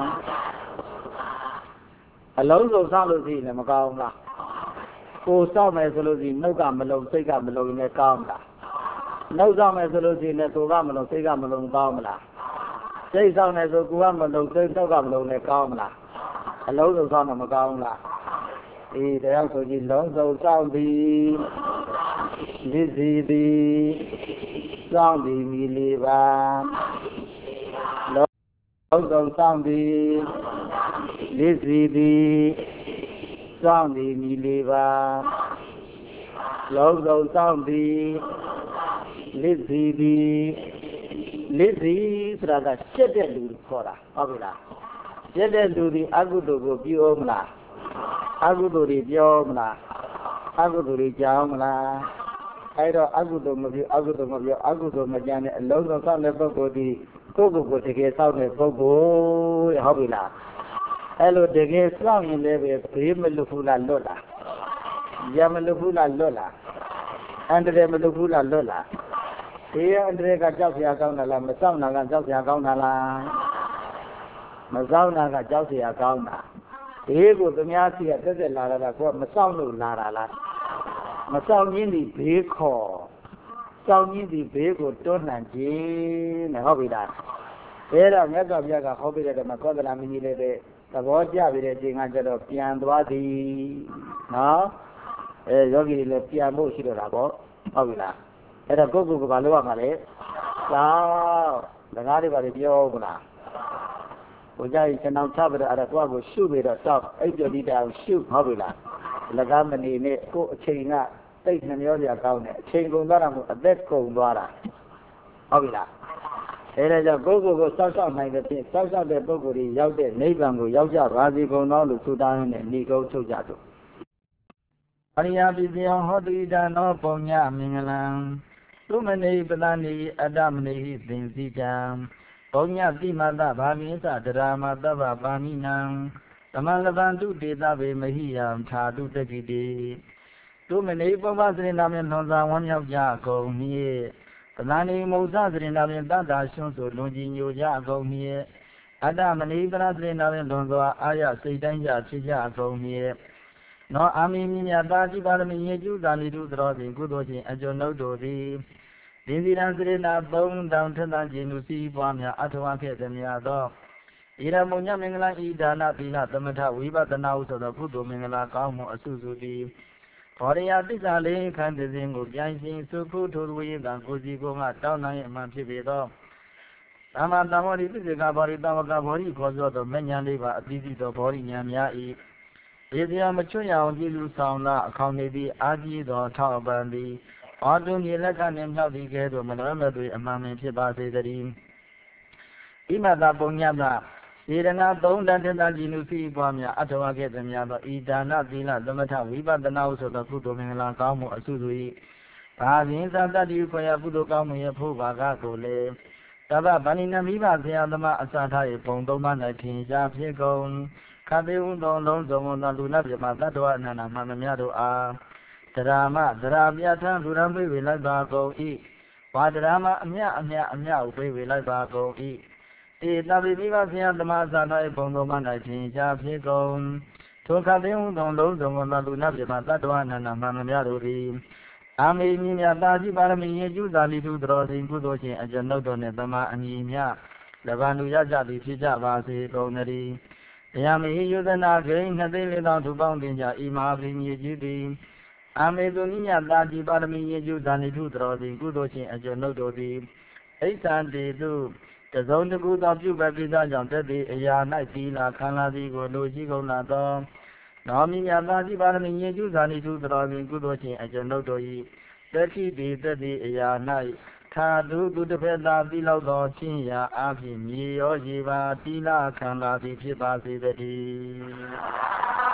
အလုံးစုံစောင့်လို့ရှိရင်မကောင်းလားကိုယ်စောင့်မယ်ဆိုလို့ရှိရင်နှုတ်ကမလုံးစိတ်ကမလုံးနဲ့ကောင်းလားနှုတ်ဆောင်မယ်ဆိုလို့ရှိရင်လည်းကိုယ်ကမလုံးစိတ်ကမလုံးကောင်းမလားစိတ်ဆောင်တယ်ဆိုကိုယ်ကမလုံးစိတ်နှုတ်ကမလုံးနဲ့ကောင်းမလားအလုံးစုံစောင့်တော့မကောင်းလားအေးတရားဆိုကြည့်လုံးစုံစောင့်သည်လစ်စီသည်စောင့်သည်မိလေးပါလုံးစုံစောင့်သည်လစ်စီသည်စောင့်သည်မိလေးပါလုံးစုံစောင့်သည်လစ်စီသည်လစ်စီဆိုတာကရှက်တဲ့လူခေါ်တာဟုတ်ပြီလားရှက်တဲ့လူဒီအကုသိုလ်ကိုပြုအောင်မလားအကုသိုလ်တွေပြောမလားအကုသိုလ်တွေကြောင်းမလားအဲ့တော့အကုသိုလ်မပြုအကုသိုလ်မပြောအကုသိုလ်မကြမ်းတဲ့အလုံးစုံစောင့်တဲ့ပုဂ္ဂိုလ်ဒီကိုယ့်ကိုယ်ကိုတကယ်စောင့်တဲ့ပုဂ္ဂိုလ်ဟုတ်ပြီလားအဲ့လိုတကယ်စောင့်ရင်လည်းပဲဘေးမလွတ်ဘူးလားလွတ်လားရမလွတ်ဘူးလားလွတ်လားအန္တရာယ်မလွတ်ဘူးလားလွတ်လားကဘေးအန္တရာယ်ကကြောက်စရာကောင်းတာလားမစောင့်တာကကြောက်စရာကောင်းတာလားမစောင့်တာကကြောက်စရာကောင်းတာဘေးကိုသူများစီကတက်တက်လာတာကကိုကမစောင့်လို့လာတာလားမစောင့်ရင်းဒီဘေးခေါ်စောင့်ရင်းဒီဘေးကိုတွန်းလှန်ခြင်းနဲ့ဟုတ်ပြီလားအဲဒါမြတ်စွာဘုရားကဟောပြတဲ့ဓမ္မကောသလမင်းကြီးလည်းပဲသဘောကျပြီးတဲ့အချိန်ကကျတော့ပြန်သွားသည်နော်အဲယောဂီတွေလည်းပြန်ဖို့ရှိတော့တာပေါ့ဟုတ်ပြီလားအဲ့ဒါကိုယ့်ကိုယ်ကဘာလုပ်ရမှာလဲသာငကားတွေပါလေပြောဘူးလားဘုရားကြီးကျွန်တော်ချပြီးတော့အဲ့ဒါကိုယ့်ကိုရှုပြီးတော့တောက်အိပ်ပျော်တိတောင်ရှုဟုတ်ပြီလားလကားမနေနဲ့ကိုယ်အချိန်ကတိတ်နှမျောစရာကောင်းတယ်အချိန်ကုန်သွားတာမို့အသက်ကုန်သွားတာဟုတ်ပြီလားအဲဒါကြောင့်ကိုယ့်ကိုယ်ကိုစောင့်ရှောက်နိုင်တဲ့ဖြင့်စောင့်ရှောက်တဲ့ပုဂ္ဂိုလ်တွေရောက်တဲ့နိဗ္ဗာန်ကိုရောက်ကြပါစေကုန်သောလို့ဆုတောင်းနေနေကုန်းထုတ်ကြသို့အရိယပိပယဟောတိဒါနောပုံညမင်္ဂလံသုမနေပဒနိအတ္တမနေဟိသင်္စီကံပုံညတိမတဗာမိသတရာမတဗ္ဗပါမိနံသမလဗန္တုတေတဗေမဟိယံသာတုတကိတိသုမနေပုဗ္ဗစရိနာမြလွန်စွာဝမ်းမြောက်ကြကုန်မည်ပဒနိမௌဇစရိနာမြတတ္တာရှွန်းဆိုလွန်ကြည်ညိုကြကုန်မည်အတ္တမနေပဒစရိနာမြလွန်စွာအာရစိတ်တိုင်းကြဖြစ်ကြကုန်မည်နောအာမိမိမြတ်သာจิပါရမီယေကျုသာနိတုသရောစဉ်ကုသိုလ်ချင်းအကျုံနှုတ်တို့သည်ဒင်းစီရန်စရိနာသုံးတောင်ထက်သာခြင်းသူစီးပွားများအထဝခဲ့သည်များသောဣရမုံညမင်္ဂလာဤဒါနသီလသမထဝိပဿနာဟုဆိုသောကုသိုလ်မင်္ဂလာကောင်းမှုအစုစုသည်ဘောရယသစ္စာလေးခန္ဓာစဉ်ကိုပြန်ရှင်စုခုထိုဝိသံကိုစီကိုငါတောင်းနိုင်အမှန်ဖြစ်ပေသောသမ္မာသမ္မောဒီပစ္စေကဘောရိတဝကဘောရိခေါ်သောသောမဉ္ဇဉ်လေးပါအတိစိသောဘောရိဉာဏ်များ၏ဒီစရာမချွတ်ရအောင်ကြည်လူဆောင်သာအခေါင်နေသည်အာကြီးသောထောက်ပံသည်အာတုမြေလက်ခနှင့်မြောက်သည်ကဲ့သို့မလွဲမသွေအမှန်ပင်ဖြစ်ပါစေတည်းဣမတပုံညတစေရနာသုံးတန်ထင်သာကြည်နုစီပွားများအထဝခဲ့သည်များသောဤဒါနသီလသမထဝိပဿနာဟုဆိုသောကုသိုလ်မင်္ဂလာကောင်းမှုအစုစု၏ဘာဇင်သာတတ္တိခွေယကုသိုလ်ကောင်းမှုရဖို့ဘာကကိုလေတပ္ပဗန္နိနမိဘဆရာသမားအစာထား၏ပုံသုံးပါး၌ထင်ရှားဖြစ်ကုန်ခသေဟုသောလုံးစုံသောလူနာပြမသတ္တဝအနန္တမှန်မြတ်တို့အားတရာမတရာပြဋ္ဌာန်းလူရန်ပြေးဝေလိုက်ပါကုန်၏ဝါတရာမအမြအမြအမြကိုပြေးဝေလိုက်ပါကုန်၏ဧတပိမိဘဆရာသမားအစာထား၏ပုံသုံးပါး၌ထင်ရှားဖြစ်ကုန်ထိုခသေဟုသောလုံးစုံသောလူနာပြမသတ္တဝအနန္တမှန်မြတ်တို့သည်အာမေမြင်မြတ်သာရှိပါရမီယေကျုသာလိထုတော်စဉ်ကုသိုလ်ရှင်အကျဉ်ုပ်တို့နှင့်သမာအညီမြလဗ္ဗနုရကြသည်ဖြစ်ကြပါစေကုန်သတည်းတရားမေယုဒနာဂိမ်းနှစ်သိန်းလေးသောသူပေါင်းတင်ကြဤမဟာပရိမြေကြီးသည်အာမေသူနိညတာတိပါရမီယေကျုသာလိထုတော်စဉ်ကုသိုလ်ရှင်အကျဉ်ုပ်တို့သည်အိသံတေတုတစုံတကူသောပြုပပိသကြောင့်တသည်အရာ၌သီလာခံလာသည်ကိုလိုရှိကုန်လာသောနောမိမြတာတိပါရမီယေကျုသာလိထုတော်စဉ်ကုသိုလ်ရှင်အကျဉ်ုပ်တို့၏တတိတိတတိအရာ၌သာဓုသူတစ်ဖက်သာသီလောက်သောချင်းရာအဖြစ်မြေရောရေပါသီလခံလာသည်ဖြစ်ပါစေတည်း